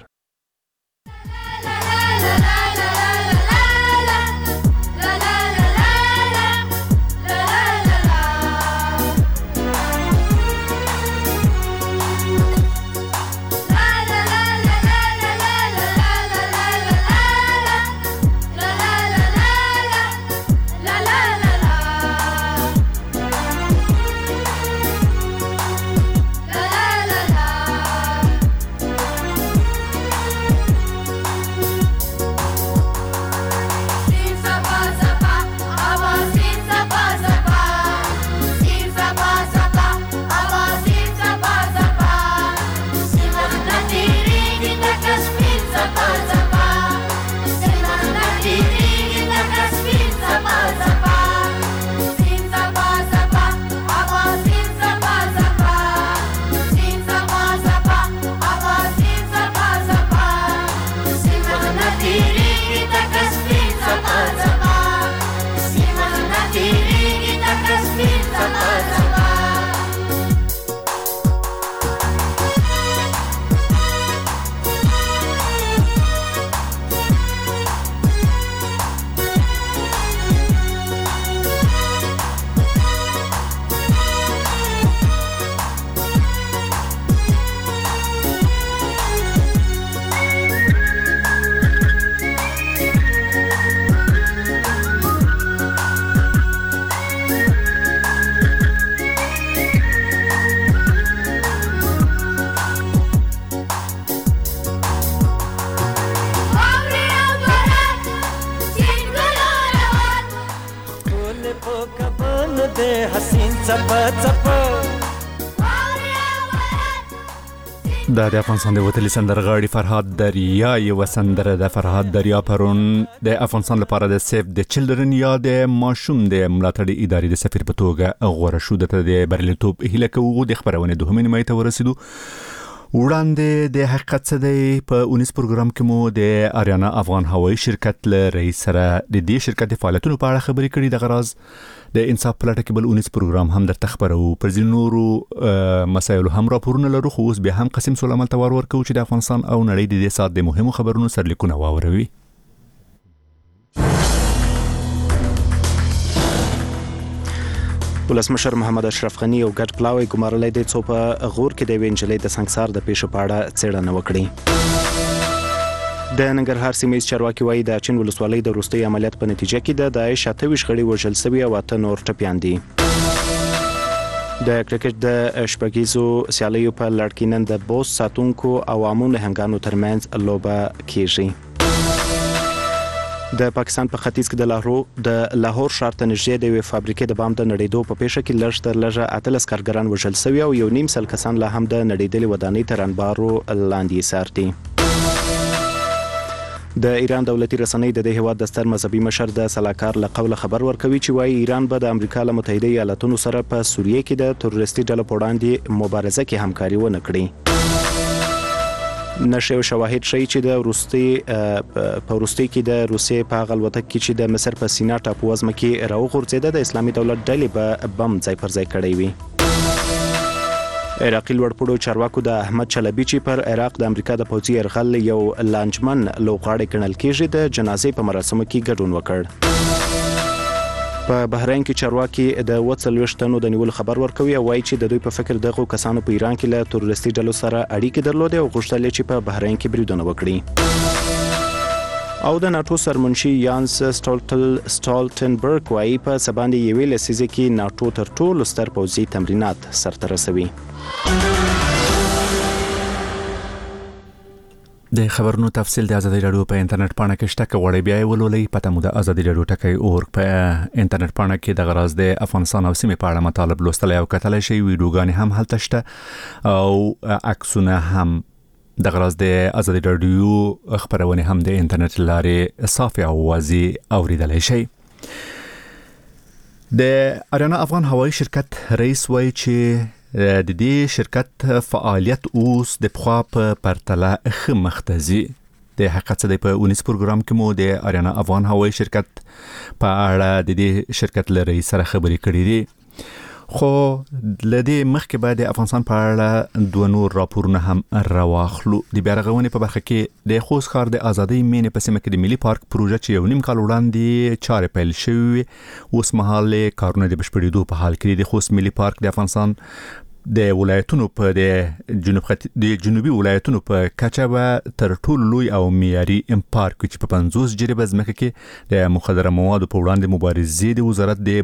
د افغانستان د وتلي سندرغاړي فرهاد دریا یو سندره د فرهاد دریا پرون د افغانستان لپاره د سیف د چلډرن یا د ماشوم د ملاتړ ادارې د سفیر په توګه غوړه شو. د بریالیتوب هیله کوو د خبرونه دوهمه نیمه ته ورسېدو. وړاندې د حقیقت څه دی په 19 پروګرام کې مو د آریانا افغان هوایی شرکت له رئیس سره د دې شرکت د فعالیتونو په اړه خبرې کړې. د غراض د انصاف پلاټ کې بل 19 پروګرام هم درته خبرو پر ځینو نورو مسایلو هم راپورونه لرو، خو اوس بیا هم قسم سلیمان ته ورکو چې د افغانستان او نړۍ د دې سات د مهمو خبرونو سرلیکونه واوروي. ولسمشر محمد اشرف غنی او ګډ پلاوی ګمارلای دی څو په غور کې د وینجلې د سنگسار د پیښو په اړه څېړنه وکړي. د ننګرهار سیمې چارواکي وایي د اچین ولسوالۍ د وروستي عملیات په نتیجه کې د داعش 28 غړي وژل شوي او 8 نور ټپیان دي. د کرکټ د شپږیزو سیالیو په لړ کې نن د بوس ساتونکو او عامو نهنګانو ترمنځ لوبه کیږي. د پاکستان په ختیځ کې د لاهور ښار ته نږدې د یوې فابریکې د بام د نړېدو په پیښه کې لږ تر لږه 18 کارګران وژل شوي او 1.5 سل کسان لا هم د نړېدلې ودانۍ تر انبارو لاندې ساتي. د ایران دولتي رسنۍ د دې هیواد د ستر مذهبي مشر د سلاکار له قوله خبر ورکوي چې وايي ایران به د امریکا له متحده ایالاتونو سره په سوریه کې د تروریستي ډلو په وړاندې مبارزه کې همکاري ونه کړي. نشه او شواهد ښیي چې د وروستي کې د روسیې په هغه الوتکه کې چې د مصر په سینا ټاپو وزمه کې راوغورځېده د اسلامي دولت ډلې به بم ځای پر ځای کړی وي. عراقي لوړپوړو چارواکو د احمد چلبي چې پر عراق د امریکا د پوځي یرغل یو لانجمن لوغړی ګڼل کېږي د جنازې په مراسمو کې ګډون وکړ. په بحرین کې چارواکي د 40 تنو د نیول خبر ورکوي او وایي چې د دوی په فکر دغه کسانو په ایران کې له تروریستي ډلو سره اړیکې درلودې او غوښتل چې په بحرین کې بریدونه وکړي. او د ناتو سرمنشي یانس سټولټنبرګ وایي په سباندې یوې لسیزه کې ناتو تر ټولو ستر پوځي تمرینات سرته رسوي. د خبرونو تفصیل د ازادي رادیو په انټرنیټ پاڼه کې شته، غوړې بیا ولولئ. پته مو د ازادي رادیو ټکی اور په انټرنیټ پاڼه کې د غراض د افغانستان او سیمې په اړه مطالب لوستل او کتل شي. ویډیوګانې هم هلته شته او عکسونه هم. د غراض د ازادي رادیو خبرونه هم د انټرنیټ لارې صافي او واضح اوریدل شي. د آریانا افغان هوایی شرکت رئیس وایي چې د دې شرکت فعالیت اوس د پخوا په پرتله ښه مخته ځي. د حقیقت څه دی په 19 پروګرام کې مو د آریانا افغان هوایی شرکت په اړه د دې شرکت له رئیس سره خبرې کړې دي. خو لدې مخکې بعد د افغانستان په اړه دوه نور راپورونه هم راواخلو. د بیارغونې په برخه کې د خوست ښار د ازادۍ مینې په سیمه کې د ملي پارک پروژه چې یو نیم کال وړاندې چارې پیل شوې، اوس مهال کارونه د بشپړېدو په حال کې دي. خوست ملي پارک د افغانستان د ولایتونو په د جنوبي ولایتونو په کچه به تر ټولو لوی او معیاري پارک چې په 50 جریبه ځمکه کې د مخدره موادو په وړاندې مبارزې د وزارت د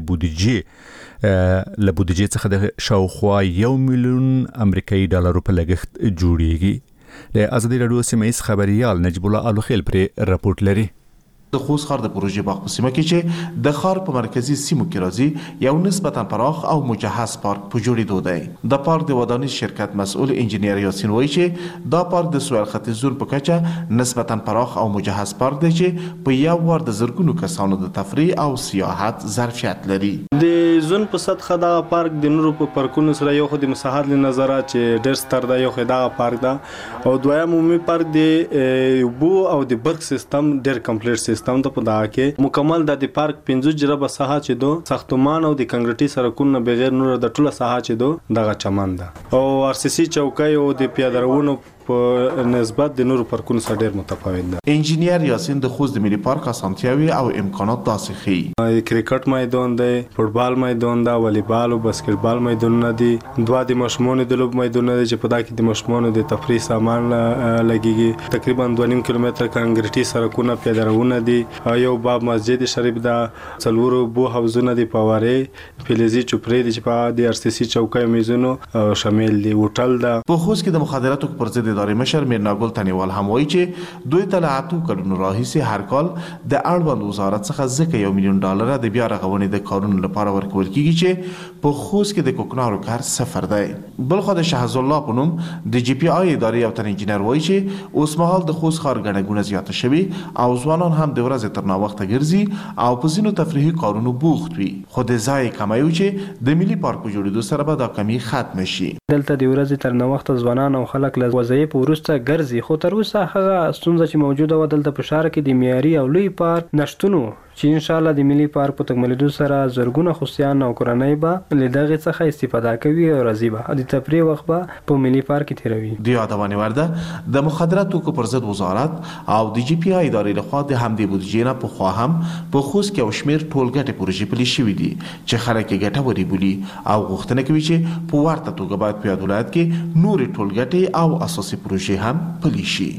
بودیجې څخه د شاوخوا 1 میلیون امریکایي ډالرو په لګښت جوړیږي. د ازادي رادیو سیمه‌ایز خبريال نجیب الله الوخیل پر راپورټ لري. د خوست ښار د پروژې باغ په سیمه کې چې د ښار په مرکزی سیمو کې راځي یو نسبتا پراخ او مجهز پارک په جوړېدو دی. د پارک د ودانیز شرکت مسؤل انجینیر یاسین وایي چې دا پارک د سویل ختیځ زون په کچه نسبتا پراخ او مجهز پارک دی چې په یو وار د زرګونو کسانو د تفریح او سیاحت ظرفیت لري. د زون په سطح دا پارک د نورو په پارکونو سره یو خو د مساحت له نظر چې ډېر ستر دی، یو خو دا پارک دا او دویم عمومي پارک د بو او د برق سیستم ډېر کمپلیټ سیستم د په دا کې مکمل د پارک 50 جریبه ساحه چې دو ساختمان او د کنکریټي سړکونو بغیر نور د ټوله ساحه چې دو دغه چمن ده او آر سی سی چوکۍ او د پیاده روونو په نسبت د نورو پارکونو سره ډېر متفاوت ده. انجینیر یاسین د خوست د ملي پارک اسانتیاوي او امکانات داسې ښیي. کرکټ میدان دی، فوټبال میدان ده، والیبال او باسکټبال میدانونه دي، دوه د ماشومانو د لوب میدانونه دي چې په دا کې د ماشومانو د تفریح سامان لګيږي. تقریبا 2.5 کیلومتر کنکریټي سړکونه پیاده روونه دي، یو باب مسجد شریف ده، څلورو بو حوضونه دي، پاوارې فلزي چوپړې دي چې په د آر سی سی چوکۍ میزونو شامل دي. هوټل ده. په خوست کې د مخدراتو پر ضد ادارې مشر میرناګل تنیوال هم وایي چې دوی ته له 8 کلونو راهیسې هر کال د اړوند وزارت څخه ځکه $1 ملیون د بیا رغونې د کارونو لپاره ورکول کیږي چې په خوست کې د کوکنارو کار صفر دی. بل خو د شهز الله په نوم د جی پی آی ادارې یو تن انجینر وایي چې اوس مهال د خوست ښار ګڼه ګوڼه زیاته شوي او ځوانان هم د ورځې تر ناوخته ګرځي او په ځینو تفریحي کارونو بوخت وي، خو د ځای کمی چې د ملي پارک په جوړېدو سره به دا کمی ختم شي. دلته د ورځې تر ناوخته ځوانان او خلک له وظایف وروسته ګرځي، خو تر اوسه هغه ستونزه چې موجوده وه دلته په ښار کې د معیاري او لوی پارک نشتون چې ان شاء الله د ملي پارک په تکمیلېدو سره زرګونه خوستیان او کورنۍ به له دغه څخه استفاده کوي او راځي به د تفریح وخت به په ملي پارک کې تیروي. د یادونې وړ ده د مخدره توکو پر ضد وزارت او د جی پی آی ادارې لخوا د همدې بودیجې نه پخوا هم په خوست کې یو شمېر ټولګټې پروژې پلي شوي دي چې خلک یې ګټورې بولي او غوښتنه کوي چې په ورته توګه باید په یاد ولایت کې نورې ټولګټې او اساسي پروژې هم پلي شي.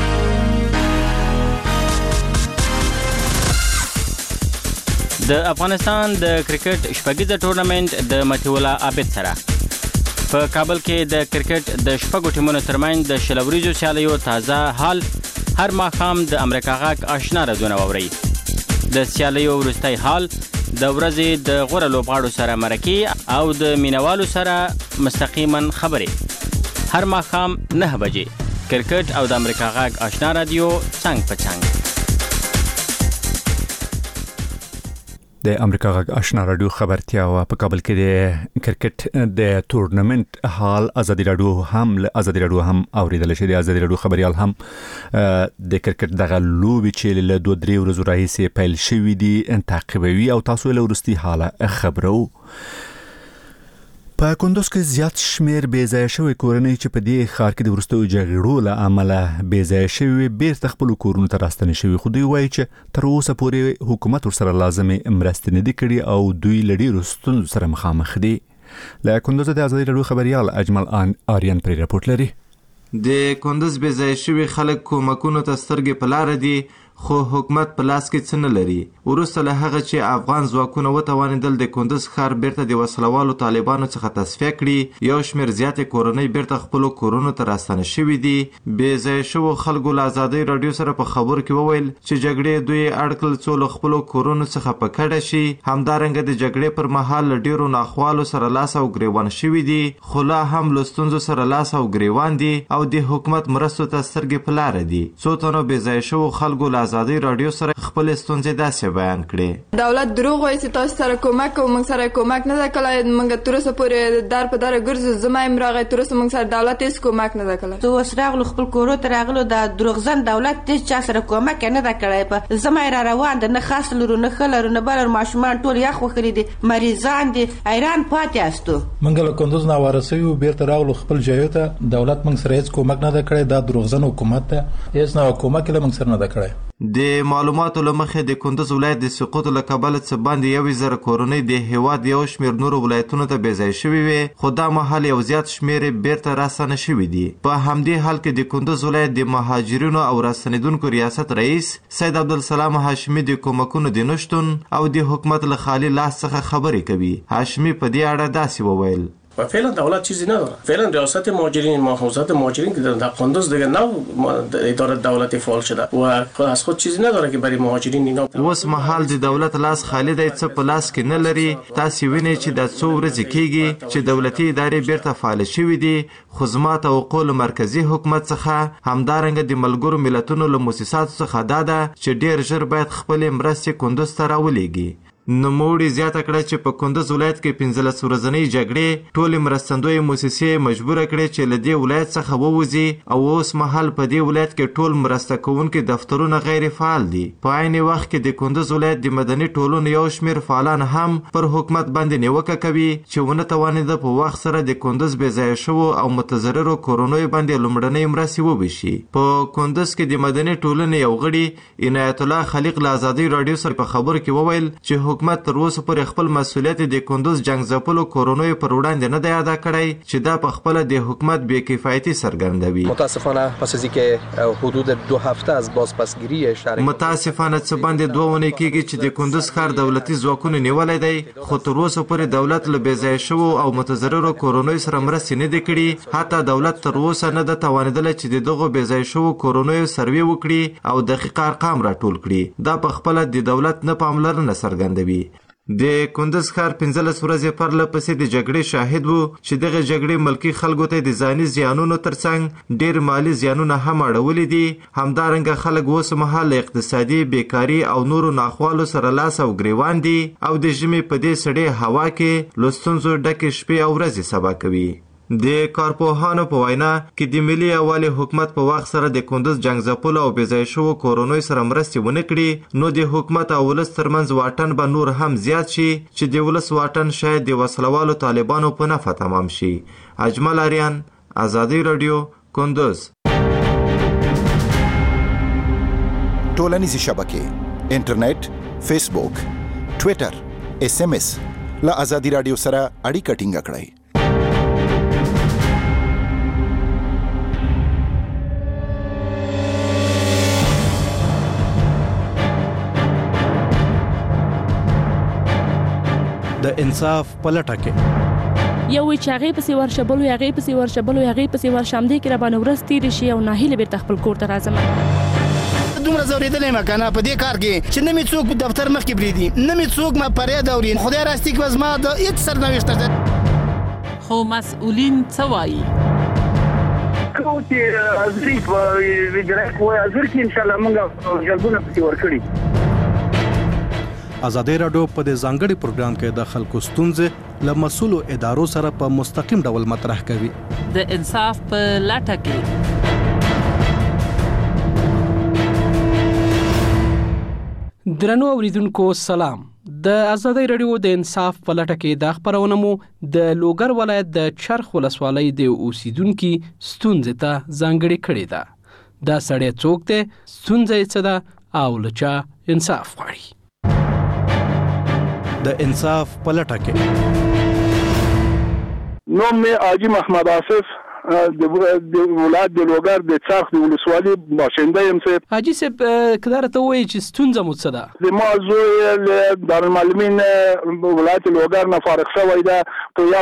د افغانستان د کرکټ شپږیزه ټورنمنت د متیولا عابد سره په کابل کې د کرکټ د شپږو ټیمونو ترمنځ د شل ورځو سیالیو تازه حال هر ماښام د امریکا غږ آشنا رادیو واورئ. د سیالیو وروستی حال د ورځې د غوره لوبغاړو سره مرکې او د مینوالو سره مستقیما خبرې هر ماښام 9 بجې کرکټ او د امریکا غږ آشنا رادیو څنګ په څنګ. د امریکا غږ آشنا رادیو خبرتیا او په کابل کې د کرکټ د تورنمنت حال ازادي رادیو هم اوریدل شي. د ازادي رادیو خبريال هم د کرکټ دغه لوبي چې له 2-3 ورځې راهیسې پیل شوې دي تعقیبوي او تاسو له ورستي حاله خبرو. په کندوز کې زیات شمیر بې ځایه شوی کورنۍ چې په دې ښار کې د وروستیو جګړو له امله بې ځایه شوي بیرته خپلو کورونو ته راستنې شوي، خو دوی وایي چې تر اوسه پورې حکومت ورسره لازمې مرستې نه دي کړي او دوی له ډېرو ستونزو سره مخامخ دي. له کندوز د ازادي رادیو خبريال اجمل آریان پرې راپورټ لري. د کندوز بې ځایه شوي خلک کومکونو ته سترګې په لاره دي، خو حکومت په لاس کې څه نه لري. وروسته له هغه چې افغان ځواکونه وتوانېدل د کندوز ښار بیرته د وسلوالو طالبانو څخه تصفیه کړي، یو شمېر زیاتې کورنۍ بیرته خپلو کورونو ته راستنه شوي دي. بې ځایه شوو خلکو له ازادۍ راډیو سره په خبرو کې وویل چې جګړې دوی اړ کړل څو له خپلو کورونو څخه په کډه شي. همدارنګه د جګړې پر مهال له ډېرو ناخوالو سره لاس او ګریوان شوي دي، خو لا هم له ستونزو سره لاس او ګریوان دي او د حکومت مرستو ته سترګې په لاره دي. څو تنو بې ځایه شوو خلکو له ازادۍ راډیو سره خپل ستونزې داسې بیان کړې. دولت دروغ وایي چې تاسو سره کومک کوو، موږ سره کومک نه ده کړی. موږ تر اوسه پورې در په در ګرځو، زما یم راغی، تر اوسه موږ سره دولت هېڅ کومک نه ده کړی. زه اوس راغلو خپل کورو ته راغلو، دا دروغجن دولت هېڅ چا سره کومک یې نه ده کړی. په زما یې را روان ده، نه خاص لرو نه ښه لرو نه بل لرو، ماشومان ټول یخ وهلي دي، مریضان دي، حیران پاتې یاستو. موږ له کندوز نه واره سوي وو، بیرته راغلو خپل ځایو ته. دولت موږ سره هېڅ کومک نه ده کړی، دا دروغجن حکومت ده، هېڅ نه کومک یې له موږ سره نه ده کړی. د معلوماتو له مخې د کندوز ولایت د سقوط له کبله څه باندې 1,000 کورنۍ د هیواد یو شمېر نورو ولایتونو ته بې ځایه شوي وې، خو دا مهال یو زیات شمېر یې بیرته راستنه شوي دي. په همدې حال کې د کندوز ولایت د مهاجرینو او راستنېدونکو ریاست رئیس سید عبدالسلام هاشمي د کومکونو د نشتون او د حکومت له خالي لاس څخه خبرې کوي. هاشمي په دې اړه داسې وویل: و فعلا دولت چیزی نداره. فعلا ریاست مهاجرین محافظت مهاجرین که در قندوز دیگه نه اداره دولتی فعال شده و از خود چیزی نداره که برای مهاجرین اینا. اوس مهال د دولت لاس خالی دی، څه په لاس کې نه لري. تاسو وینئ چې د څو ورځې کېږي چې دولتي ادارې بیرته فعال شوي دي، خو زما توقع له مرکزي حکومت څخه همدارنګه د ملګرو ملتونو له مؤسساتو څخه دا ده چې ډېر ژر باید خپلې مرستې کندوز ته راولېږي. نوموړي زیاته کړه چې په کندوز ولایت کې 15 ورځنۍ جګړې ټولې مرستندویې موسسې مجبوره کړې چې له دې ولایت څخه ووځي او اوس مهال په دې ولایت کې ټول مرسته کوونکي دفترونه غیر فعال دي. په عین وخت کې د کندوز ولایت د مدني ټولنو یو شمېر فعالان هم پر حکومت باندې نیوکه کوي چې ونه توانېده په وخت سره د کندوز بې ځایه شوو او متضررو کورنیو باندې لومړنۍ مرستې وویشي. په کندوز کې د مدني ټولنې یو غړي عنایت الله خلیق له ازادۍ راډیو سره په خبرو کې وویل چې حکومت تر اوسه پورې خپل مسؤلیت د کندوز جنگ ځپلو کورونیو پر وړاندې نه دی ادا کړی چې دا په خپله د حکومت بې کفایتي څرګندوي. متاسفانه پس از اینکه حدود 2 هفته از بازپسگیری شهر متاسفانه څه باندې 2 اونۍ کېږي چې د کندوز ښار دولتي ځواکونو نیولی دی، خو تر اوسه پورې دولت له بې ځایه شوو او متضررو کورونیو سره مرستې نه دي کړي. حتی دولت تر اوسه نه ده توانېدلی چې د دغو بې ځایه شوو کورونیو سروې وکړي او دقیق ارقام راټول کړي. دا په خپله د دولت نه پاملرنه څرګندوي. د کندوز ښار 15 ورځې پرله پسې د جګړې شاهد وو چې دغه جګړې ملکي خلکو ته د ځاني زیانونو ترڅنګ ډېر مالي زیانونه هم اړولي دي. همدارنګه خلک اوس مهال له اقتصادي بیکاري او نورو ناخوالو سره لاس او ګریوان دي او د ژمي په دې سړې هوا کې له ستونزو ډکې شپې او ورځې سبا کوي. د کارپوهانو په وینا کې د ملي یووالي حکومت په وخت سره د کندوز جنگ ځپلو او بې ځایه شوو کورونیو سره مرستې ونه کړي، نو د حکومت او ولس ترمنځ واټن به نور هم زیات شي چې د ولس واټن شاید د وسلوالو طالبانو په نفع تمام شي. اجمل آریان، ازادي رادیو، کندوز. ټولنیزې شبکې، انټرنیټ، فیسبوک، ټویټر، SMS له ازادي رادیو سره اړیکه ټینګه کړئ. د انصاف پلټه کې یو چې هغه پسې ورشبلو هغه پسې ورشمدې کې را باندې ورځ تیرې شي او ناهیله بیرته خپل کور ته راځم. دومره زورېدلی یم که نه په دې کار کې چې نه مې څوک دفتر مخکې پرېږدي، نه مې څوک ما فریاد اوري. خدای راستي که زما د هېڅ سرنوشت ته خو مسؤلین څه وایي؟ کوم چې حاضري په جنایت وایي حاضر کې انشاءالله موږ جلبونه پسې ورکړي. ازادي رادیو په دې ځانګړي پروګرام کې د خلکو ستونزې له مسؤلو ادارو سره په مستقیم ډول مطرح کوي. د انصاف په لټه کې. درنو اوریدونکو سلام. د ازادي رادیو د انصاف په لټه کې د خبرونه مو د لوګر ولایت د چرخ ولسوالۍ د اوسیدونکو ستونزې ته ځانګړي کړې ده. دا سړی څوک دی، ستونزه څه ده او لچا انصاف غواړي. د انصاف پلټه کې نوم می حاجی محمد آصف د ولایت د لوګر د چرخ د ولسوالۍ باشنده یم. حاجی صاحب کدار ته وایي چې ستونزه مو څه ده؟ د ما زوی له دارالمعلمین ولایت لوګر نه فارغ شوی ده په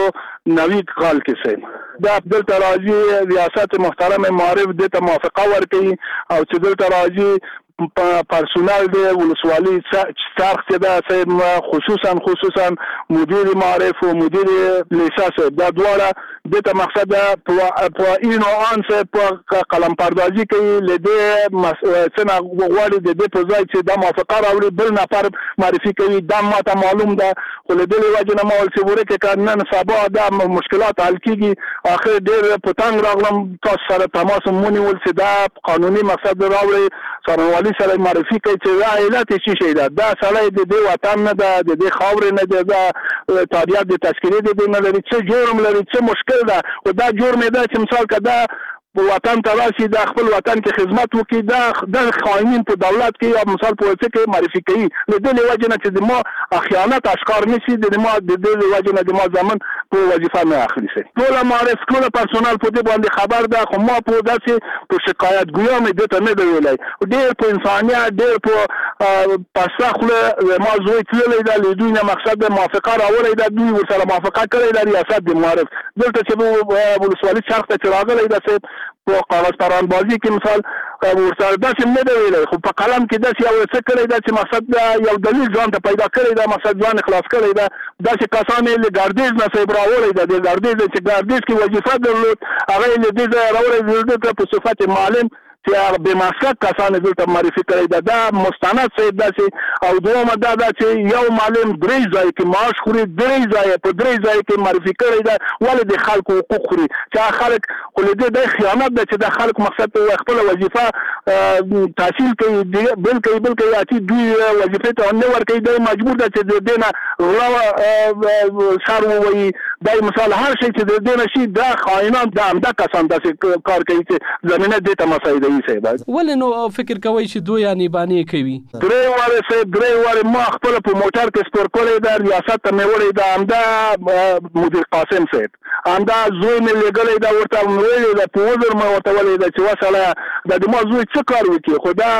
2009 کال کې سه. د دلته راځي ریاست محترم معارف دته موافقه ورکړي او چې دلته راځي پرسونل د ولسوالۍ چرخ چې دا خصوصا مدیر معارف او مدیر لیساس دا دواړه دته مقصد په اینو آن سه په قلم پردازي کوي لدې څنګه غواړي د دې په ځای چې دا موافقه راوړي بل نفر معرفي کوي. دا ماته معلوم ده خو له دې وجه نه مول چې ورته کار نن سبا دا مشکلات حل کیږي. اخر ډېر پتنګ راغلم تاسو سره تماس مونږ ول چې دا قانوني مقصد راوړي سره سره معرفي کوي چې دا علت شي ده. دا سړی د دې وطن نه ده، د دې خاورې نه ده، دا تاریخ د تذکرې د دې نه لري، څه جرم لري، څه مشکل ده. او دا جرم ده چې مثال کدا وطن ته راشي د خپل وطن کې خدمت وکړي، دا خاینین په دولت کې یا مثال په څه کې معرفي کوي. له دې وجه نه چې د ما خیانت اشکار نشي، د ما د دې وجه نه د ما ځمن په وظیفه نه اخلي سي. ټول معرف ټول پرسونل په دې باندې خبر ده، خو ما په داسې په شکایت ګویا مې دته نه دی ویلای. ډېر په انسانیت ډېر په پاسخله ما زوی تللی دا له دوی نه مقصد موافقه راوړی دا دوی ورسره موافقه کړی دا ریاست د معرف دلته چې ولسوالۍ چرخ ته راغلی دا په کاغذ پران بازی کې مثال ورسره داسې نه دی ویلی، خو په قلم کې داسې یو څه کړی دا چې مقصد یو دلیل ځان ته پیدا کړی دا، مقصد ځان خلاص کړی دا. داسې کسان یې له ګردیز نه صاحب راوړی دا، د ګردیز چې ګردیز کې وظیفه درلود هغه یې له دې ځایه راوړی دلته په صفت معلم چې بې مسلک کسان دلته معرفي کړی دا. دا مستند صاحب داسې او دومه دا چې یو معلم درې ځای کې معاش خوري، درې ځای په درې ځای کې معرفي کړی دا. ولې د خلکو حقوق خوري چې خلک خو له دې د خیانت ده چې د خلک مقصد ته خپل وظیفه تحصیل کوي بلکې اتی دوی وظیفه ته نه ورکوي، دا مجبور ده چې د دې نه غلا سر ووایي. دا مثال هر شي چې د دې نه شي دا خاینان دا همدا کسان داسې کار کوي چې زمینه دې ته مساعده کوي صاحب. ولې نو فکر کوي چې دوی یعنی باندې کوي؟ درې واره ما خپل په موټر کې سپور کولې دا ریاست ته مې وړې دا همدا مدیر قاسم صاحب همدا زوی مې لګلې دا ورته ویلې دا په وزر ما ورته ویلې دا چې وسله د ما زوی څه کار وکړي خو دا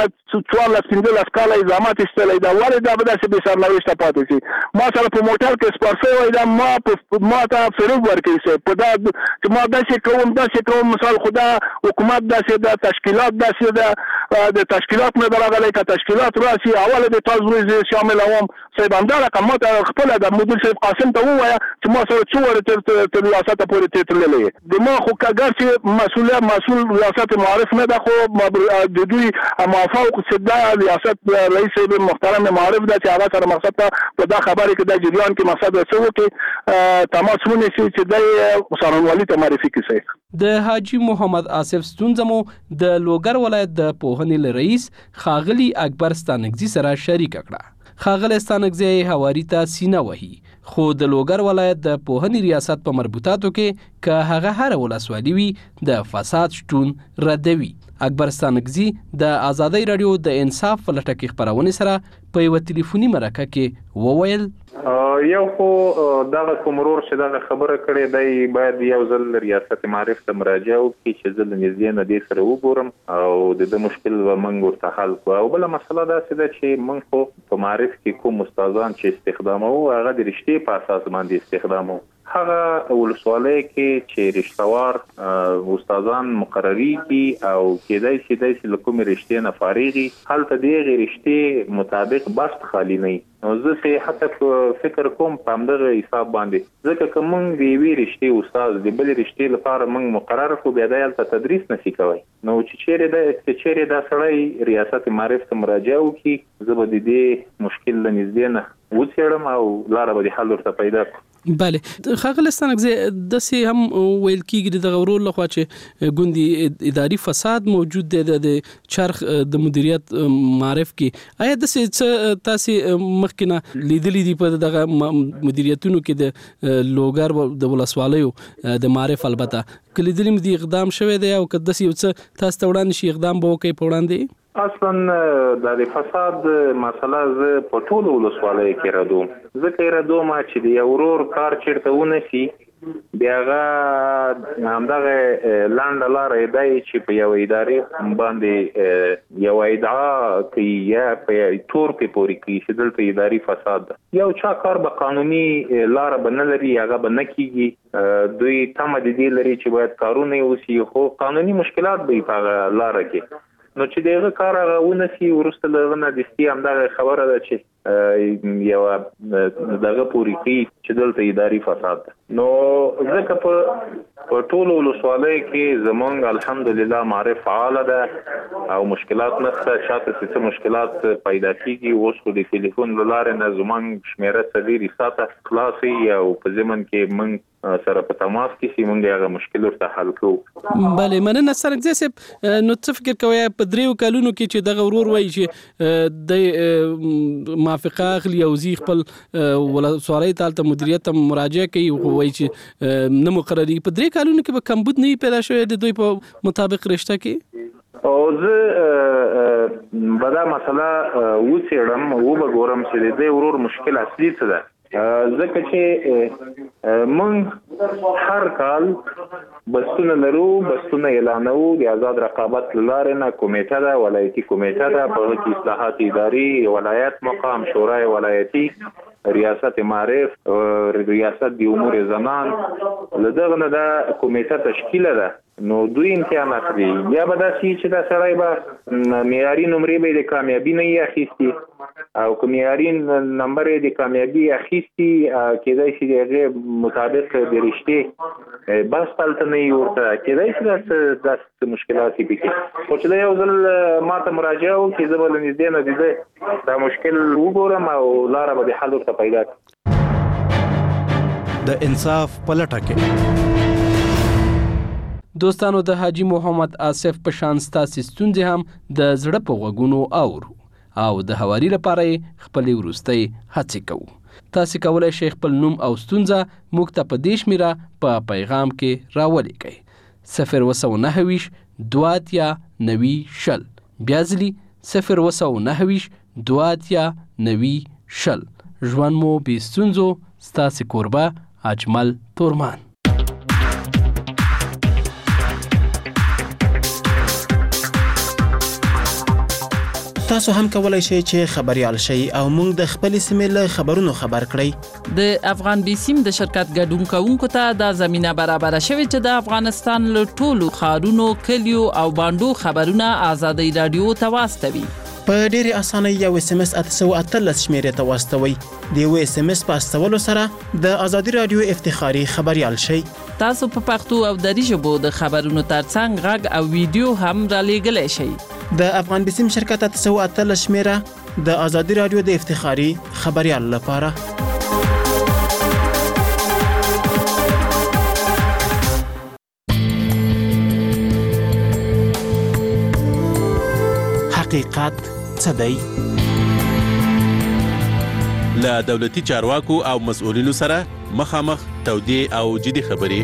14 کاله اقدامات استلې دا ولې دا به داسې بې سرنوشته پاتې شي. ما سره په موټر کې سپور شوی دا ما ته فروغ ورکړي صاحب په دا چې ما داسې کوم مثال خدا حکومت داسې دا تشکیلات داسې دا د تشکیلات نه درغلي که تشکیلات راسي اول د تاسو شامل اوم صاحب همدا رقم ما ته خپل د مدیر صاحب قاسم ته ووایا چې ما سره څو ور تر ریاست پورې تللې د ما خو کاګر چې مسؤل ریاست معارف نه ده خو د دوی موافق صدا ریاست رئیس محترم معارف ده چې هغه سره مقصد په دا خبرې کې د جریان کې مقصد وسو کې تماس ونیسي چې د څارنوالي ته معرفي کړي. د حاجی محمد آصف ستونزمو د لوګر ولایت د پوهنې رئیس خاغلی اکبر ستانکزی سره شریک کړه. خاغلی ستانکزی حواری ته سینه وهي خو د لوګر ولایت د پوهنې ریاست په مربوطاتو کې که هغه هر ولسوالي وي د فساد شتون ردوي. اکبر ستانکزی د آزادۍ رادیو د انصاف په لټه کې خبرونه سره په یو ټلیفوني مرکه کې وویل یو خو دغه کومرور چې دغه خبره کړې دی باید یو ځل ریاست معارف ته مراجعه وکړي چې زه له نږدې نه دې سره وګورم او د مشکل به موږ ورته حل کړو. او بله مسله داسې ده چې موږ خو په معارف کې کوم استادان چې استخداموو هغه د رشتې په اساس باندې استخداموو. هغه ولسوالۍ کې چې رشتوار استادان مقرریږي او کېدای شي داسې له کومې رشتې نه فارغي هلته د هغې رشتې مطابق بست خالي نه وي. نو زه چې حتی فکر کوم په همدغه حساب باندې ځکه که موږ د یوې رشتې استاد د بلې رشتې لپاره موږ مقرر کړو بیا دی هلته تدریس نشي کوی. نو چې چیرې دا سړی ریاست معارف ته مراجعه وکړي زه به د دې مشکل له نږدې نه وڅېړم او لاره به د حل ورته پیدا کړو. بله خاغلی ستانکزی داسې هم ویل کېږي د دغه ورور لخوا چې ګوندي اداري فساد موجود دی د چرخ د مدیریت معارف کې. آیا داسې څه تاسې مخکې نه لیدلی دي په دغه مدیریتونو کې د لوګر د ولسوالیو د معارف البته که لیدلی مو دي اقدام شوی دی او که داسې یو څه تاسو ته وړاندې شي اقدام به وکړئ په وړاندې؟ اصلا د فساد مسله زه په ټولو ولسوالیو کې ردوم ځکه یې ردوم چې د یو ورور کار چېرته ونسي بیا هغه همدغه لنډه لاره دی چې په یوه ادارې باندې یوه ادعا کوي یا په تور پې پورې کوي چې دلته اداري فساد ده. یو چا کار به قانوني لاره به نه لري هغه به نه کېږي. دوی تمه د دې لري چې باید کارونه یې وسي خو قانوني مشکلات به وي په هغه لاره کې. نو چې دغه کار هغه ونسي وروسته له هغه نه دستي همدغه خبره ده چې یوه دغه پورې کوي چې دلته اداري فساد ده. نو ځکه په ټولو ولسوالیو کې زمونږ الحمدلله معارف فعاله ده او مشکلات نشته. شاته چې څه مشکلات پیدا کېږي اوس خو د ټلیفون له لارې نه زمونږ شمېره 4 ساعته خلاص وي او په ضمن کې موږ سره په تماس کې چې موږ هغه مشکل ورته حل کوو. بله مننه ستانکزی صاحب. نو څه فکر کوئ په 3 کلونو کې چې دغه ورور وایي چې د موافقه اخلي او زی خپل ولسوالۍ ته هلته مدیریت ته مراجعه کوي وایي چې نه مقرري په 3 کلونو کې به کمبود نه وي پیدا شوی د دوی په مطابق رشته کې؟ او زه به دا مسله وڅېړم وبګورم چې د دې ورور مشکل اصلي څه ده. ځکه چې موږ هر کال بستونه لرو بستونه اعلانوو د آزاد رقابت له لارې نه کمیټه ده ولایتي کمیټه ده په هغه کې اصلاحات اداري ولایت مقام شورای ولایتي ریاست معارف ریاست د امور زنان له دغه نه دا کمیټه تشکیله ده. نو دوی امتحان اخلي بیا به داسې چې دا سړی به معیاري نمرې به د کامیابي نه یې اخیستي او که معیاري نمبر یې د کامیابي اخیستي کېدای شي د هغې مطابق د رشتې بس هلته نه یې ورته کېدای شي داسې مشکلات یې پکې خو چې دا یو ځل ما ته مراجعه وکړي زه به له نږدې نه د ده دا مشکل وګورم او لاره به د حل ورته پیدا کړم. د انصاف په لټه کې دوستانو د حاجی محمد آصف په شان ستاسې ستونزې هم د زړه په غوږونو اورو او د هواري لپاره خپلې وروستۍ هڅې کوو. تاسې کولی شئ خپل نوم او ستونزه موږ ته په دې شمېره په پیغام کې راولیکئ 029 2 090 بیا ځلي 029 290 ژوند مو بې ستونزو ستاسې کوربه اجمل تورمان. تاسو هم کولای شئ چې خبريال شئ او موږ د خپل سیمې له خبرونو خبر کړئ. د افغان بیسیم د شرکت ګډون کوونکو ته د زمينه برابر شوی چې د افغانستان له ټولو ښارونو، کلیو او باندو خبرونه آزادۍ رادیو ته واستوي. په ډېرې اسانۍ یو SMS 818 شمیرې ته واستوي. د یو SMS په استولو سره د آزادۍ رادیو افتخاري خبريال شئ. تاسو په پښتو او دری ژبو د خبرونو ترڅنګ غږ او ویډیو هم را لېږلی شئ. د افغان بیسیم شرکت 818 شمیره د آزادۍ رادیو د افتخاري خبريال لپاره. حقیقت څه دی؟ له دولتي چارواکو او مسؤلینو سره مخامخ تودې او جدي خبرې.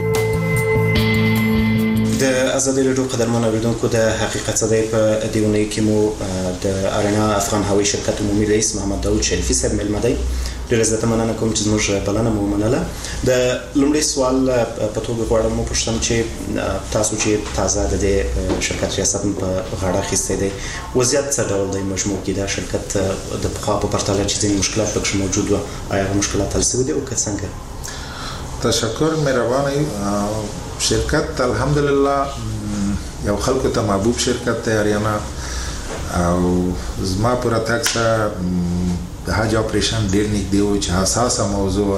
د آزادۍ رادیو قدرمن اوریدونکو د حقیقت څه دی په دې اونۍ کې مو د ارینا افغان هوایي شرکت عمومي رئیس محمد داود شریفي صاحب مېلمه دی. ډېره زیاته مننه کوم چې زموږ بلنه مو ومنله. د لومړي سوال په توګه غواړم وپوښتم چې تاسو چې تازه د دې شرکت ریاست په غاړه اخیستی دی، وضعیت څه ډول دی مجموع کې؟ دا شرکت د پخوا په پرتله چې ځینې مشکلات پکښې موجود وه، آیا هغه مشکلات حل شوي دي او که څنګه؟ تشکر مهربانه. شرکت الحمدلله یو خلکو ته محبوب شرکت دی اریانا، او زما په راتګ سره د حج اپریشن ډېر نږدې و چې حساسه موضوع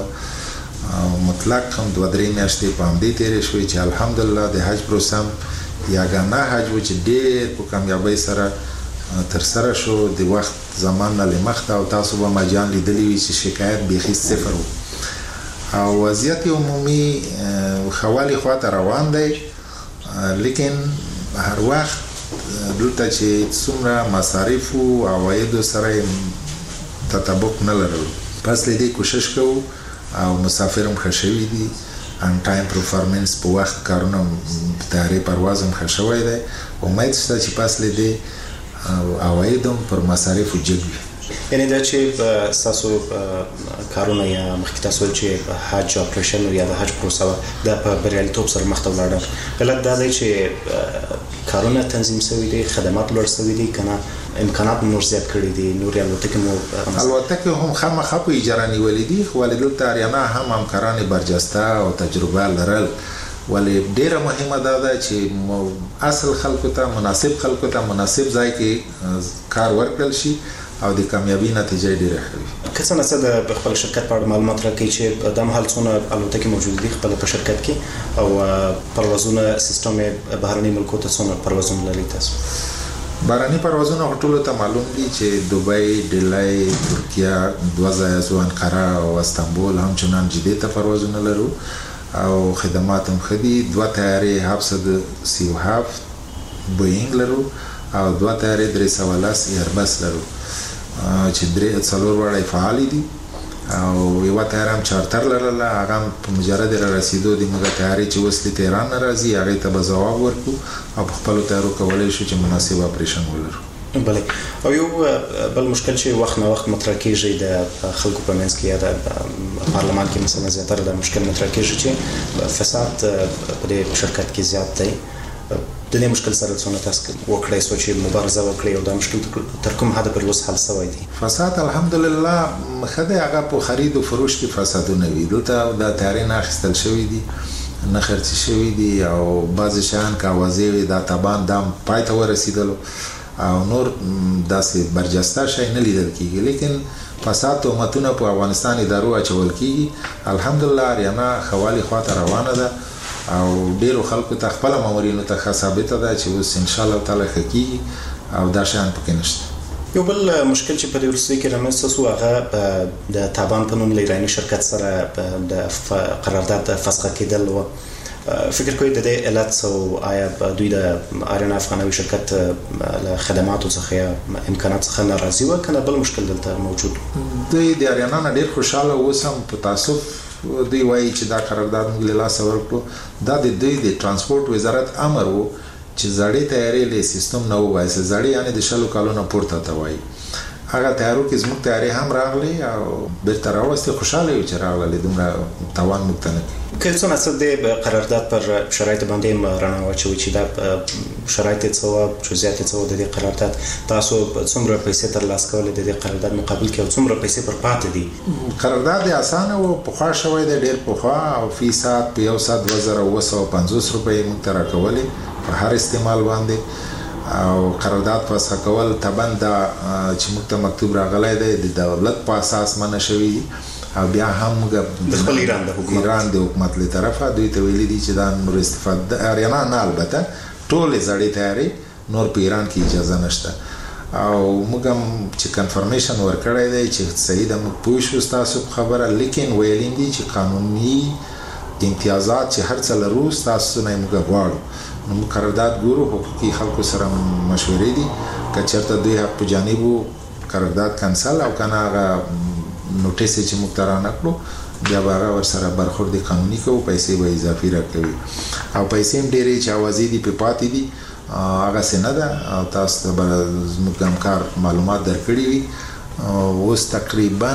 مطلق هم 2-3 میاشتې په همدې تېرې شوې چې الحمدلله د حج پروسه هم یګانه حج و چې ډېر په کامیابۍ سره ترسره شو د وخت زمان نه له مخته، او تاسو به مجان لیدلی وي چې شکایت بیخي صفر و او وضعیت عمومي خوالي خواته روان دی. لیکن هر وخت دلته چې څومره مصارف او عوایدو سره تطابق نه لرل، پس له دې کوشش کوو او مسافر هم ښه شوي دي، ان ټایم پرفارمنس په وخت کارونه طیارې پرواز هم ښه شوی دی. امید شته چې پس له دې عواید هم پر مصارفو جګ وي. یعنی دا چې ستاسو کارونه یا مخکې تاسو چې حج اپریشن یا د حج پروسه دا په بریالیتوب سره مخته ولاړه، علت دا دی چې کارونه تنظیم شوي دي، خدمات لوړ شوي دي، که نه امکانات نور زیات کړي دي، نورې الوتکې مو هم خامخا په اجاره نیولې دي، خو ولې دلته اریانا هم همکاران برجسته او تجربه لرل. ولې ډېره مهمه دا ده چې اصل خلکو ته مناسب ځای کې کار ورکړل شي او د کامیابی نتیجه ډیره ښه وي. که څنګه څه د خپل شرکت په اړه معلومات راکړئ چې د مهال څونه الوتکې موجود دي خپل په شرکت کې، او پروازونه سیستم بهرني ملکو ته څونه پروازونه لري تاسو؟ بهرني پروازونه ټولو ته معلوم دي چې دوبۍ، ډیلی، ترکیه، 2 ځایه زو انقره او استانبول همچنان جدې ته پروازونه لرو او خدمات هم ښه دي. 2 طیارې 737 بوینګ لرو او 2 طیارې 310 ایربس لرو چې 3 وړه فعال دي، او یو طیاره هم چارتر لرله، هغه په مجرد را رسیدو د موږ طیارې چې وسلې تهران نه راځي هغې ته به ځواب ورکړو او په خپلو طیارو کولی شو چې مناسب اپریشن ولرو. بله. او یو بل مشکل چې وخت نه وخت مطرح کېږي د خلکو په منځ کې یا د پارلمان کې مثلا زیاتره دا مشکل مطرح کېږي چې فساد په دې شرکت کې زیات دی. د دې مشکل سره څونه تاسو وکړئ سو چې مبارزه وکړئ او دا مشکل تر کوم حده پورې اوس حل شوی دی؟ فساد الحمدلله ښه دی، هغه په خرید او فروش کې فسادونه وي. دلته د طیارې نه اخیستل شوي دي، نه خرڅې شوي دي، او بعضې شیان که اوازې وي دا تبان دام پای ته ورسېدلو او نور داسې برجسته شی نه لیدل کېږي. لیکن فساد تهمتونه په افغانستان ادارو اچول کېږي. الحمدلله اریانا خوالي خواته روانه ده او ډیرو خلکو ته خپل مامورینو ته ثابته ده چې اوس ان شاء الله تعالی ښه کېږي او دا شیان پکې نشته. یو بل مشکل چې په دې وروستیو کې رامنځته شو هغه د تابان په نوم له ایراني شرکت سره د قرارداد فسخ کېدل و. فکر کوئ د دې علت څه و؟ آیا دوی د اریانا افغانوي شرکت له خدماتو څخه یا امکانات څخه ناراضي وه، که نه بل مشکل دلته موجود و؟ دوی د اریانا نه ډېر خوشحاله اوس هم په تاسف دوی وایي چې دا قرارداد موږ له لاسه ورکړو. دا د دوی د ترانسپورټ وزارت امر و چې زړې تیارې له سیستم نه وایي زړې یعنی د شلو کالونو پورته ته وایي هغه تیارو کې زموږ تیارې هم راغلي او بیرته راوستي خوشاله یو چې راغلي دومره توان موږ ته نه کوي که څونه څه د قرارداد پر شرایط باندې رڼا واچوي چې دا شرایط څه و جزئیات څه و د دې قرارداد تاسو څومره پیسې ترلاسه کولې د دې قرارداد مقابل کې او څومره پیسې پر پاتې دي قرارداد اسانه او پخوا شوی دی ډېر پخوا او فی ساعت په یو ساعت 2950 روپۍ موږ ته راکولې په هر استعمال باندې او قرارداد فسخ کول طبعا دا چې موږ ته مکتوب راغلی دی د دولت په اساس منع شوی دی او بیا هم د خپل ایران د حکومت له طرفه دوی ته ویلي دي چې دا نور استفاده اریانا نه البته ټول زړې تیارې نور په ایران کې اجازه نشته او موږ هم چې کنفرمیشن ورکړی دی چې صحیح ده موږ پوه شو ستاسو خبره لیکن ویلي دي چې قانوني امتیازات چې هر څه لرو ستاسو نه موږ غواړو نو موږ قرارداد ګورو حقوقي خلکو سره مشورې دي که چېرته دوی حق په جانبو قرارداد کنسل او که نه هغه نوټیس چې موږ ته رانکړو بیا به هغه ورسره برخورد قانوني کوو پیسې به اضافي راکوي او پیسې هم ډېرې چې اوازې دي پې پاتې دي هغسې نه ده او تاسو ته به زموږ همکار معلومات درکړي وي اوس تقریبا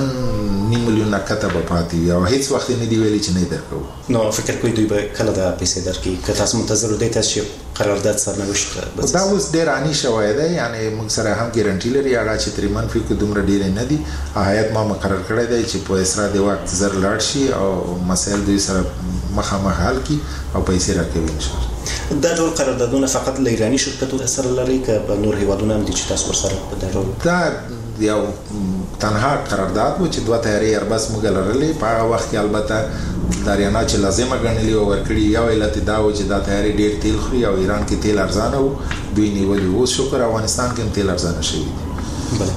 9 میلیونه کته به پاتې وي او هیڅ وخت نه دی ویلي چې نه درکوو نو فکر کوئ دوی به کله دا پیسې درکړي که تاسو منتظر دی تاسو چې قرارداد سرنوشت دا اوس ډېر راني شوی دی یعنی موږ سره هم ګارنټي لري هغه چې ترې منفي کو دومره ډېرې نه دي هیات ما مقرر کړی دی چې په اسرا د وخت زر لاړ شي او مسایل دوی سره مخامخ حل کړي او پیسې راکوي انشاءالله دا ډول قراردادونه فقط له ایراني شرکتونو سره لري که په نور هیوادونو هم دي چې تاسو ورسره دا ډول دا یو تنها قرارداد و چې دوه تیارې ایربس موږ لرلې په هغه وخت کې البته د اریانا چې لازمه ګڼلې او ورکړي یو علت دا و چې دا تیارې ډېر تیل خوري او ایران کې تیل ارزانه و دوی نیولي اوس شکر افغانستان کې هم تیل ارزانه شوي دي بله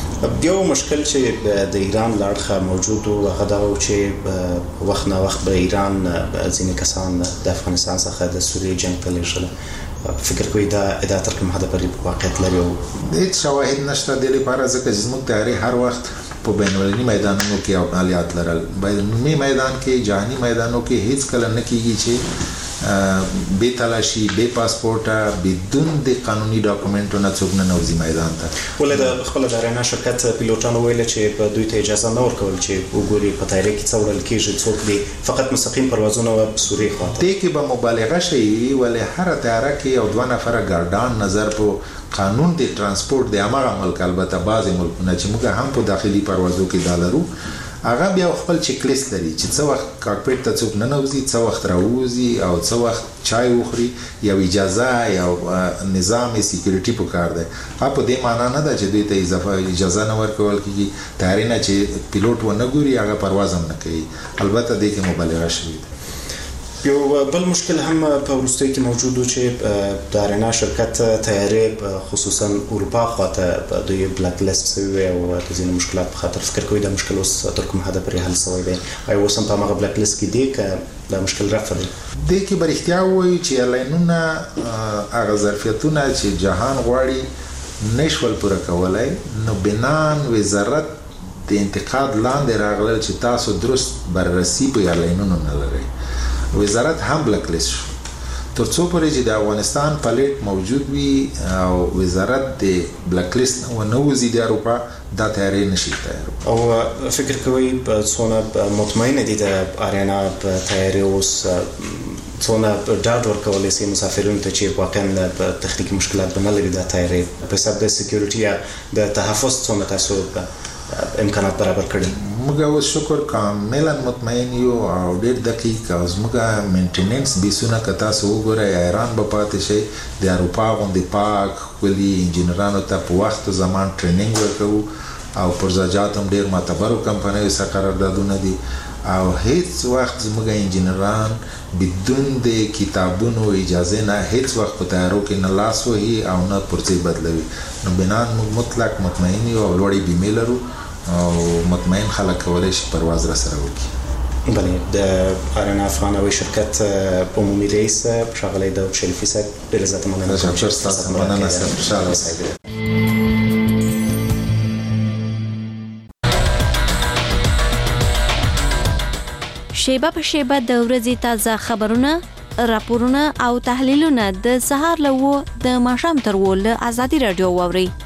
یو مشکل چې د ایران له اړخه موجود و هغه دا و چې وخت نه وخت به ایران ځینې کسان د افغانستان څخه د سوریې جنګ ته لېږله فکر کوي دا تر کوم حده پورې واقعیت لري او هیڅ شواهد نشته د دې لپاره ځکه چې زموږ تیارې هر وخت په بین المللي میدانونو کې عملیات لرل بینالمللي میدان کې جهاني میدانو کې هیڅ کله نه کیږي چې بې تلاشي بې پاسپورټه بدون د قانوني ډاکومنټو نه څوک نه نوځي میدان ته ولې د خپل د اریانا شرکت پیلوټانو ویل چې په دوی ته اجازه نه ورکول چې وګوري په تیارې کې څه وړل کېږي څوک دی فقط مستقیم پروازونه و سوریې خواته دې کې به مبالغه شي ولې هر تیاره کې یو دوه نفره ګارډان نظر په قانون د ترانسپورت د هغه ملک البته بعضې ملکونه چې موږ هم په داخلي پروازو کې دا لرو هغه بیا خپل چیک لیست لري چې څه وخت کاکپټ ته څوک ننوځي څه وخت راوځي او څه وخت چای وخوري یو اجازه یو نظام سکیورټي پکار دی په دې معنا نه ده چې دوی ته اجازه نه ورکول کېږي تیارې نه چې پیلوټ ونه ګوري هغه پرواز هم نه کوي البته دې کې مبالغه شوې ده یو بل مشکل هم په وروستیو کې موجود و چې د اریانا شرکت تیارې خصوصا اروپا خواته دوی بلاک لیست شوي او د ځینو مشکلات په خاطر فکر کوي دا مشکل اوس تر کوم حده پورې حل شوی دی آیا اوس هم په هماغه بلاک لیست کې دی که دا مشکل رفع دی دې کې به رښتیا ووایو چې ایرلاینونه هغه ظرفیتونه چې جهان غواړي نشول پوره کولی نو بنان وزارت د انتقاد لاندې راغلل چې تاسو درست بررسي په ایرلاینونو نه لرئ وزارت هم بلاک لیست شو تر څو پورې چې د افغانستان پلیټ موجود وي او وزارت د بلاک لیست ونه وځي د اروپا دا تیارې نشي تیارو او فکر کوي څونه مطمئن دي د اریانا تیارې اوس څونه ډاډ ورکولی شي مسافرینو ته چې واقعا تخنیکي مشکلات به نه لري دا تیارې په حساب د سکیورټي یا د تحفظ څونه تاسو امکانات برابر کړي موږ اوس شکر کاملا مطمئن یو او ډېر دقیق او زموږ مینټیننس بیسونه که تاسو وګورئ ایران به پاتې شي د اروپا غوندې پاک ښکلي انجینرانو ته په وخت زمان ټریننګ ورکوو او پرزاجات هم ډېر معتبرو کمپنیو سره قراردادونه دي او هیڅ وخت زموږ انجینران بدون د کتابونو اجازه نه هیڅ وخت په تیارو کې نه لاس وهي او نه پرځې بدلوي نو بنان موږ مطلق مطمئن یو او لوړې بیمې لرو او مطمئن خلک کولی شي پرواز را سره وکړي بله د اریانا افغان هوایي شرکت عمومي رئیس ښاغلی داود شریفي صاحب ډېره زیاته مننه تشکر ستاسو مننه صاحب خوشحاله اوسئ شیبه په شیبه د ورځې تازه خبرونه راپورونه او تحلیلونه د سهار له 9 د ماښام تر 10 له ازادي رادیو واوري.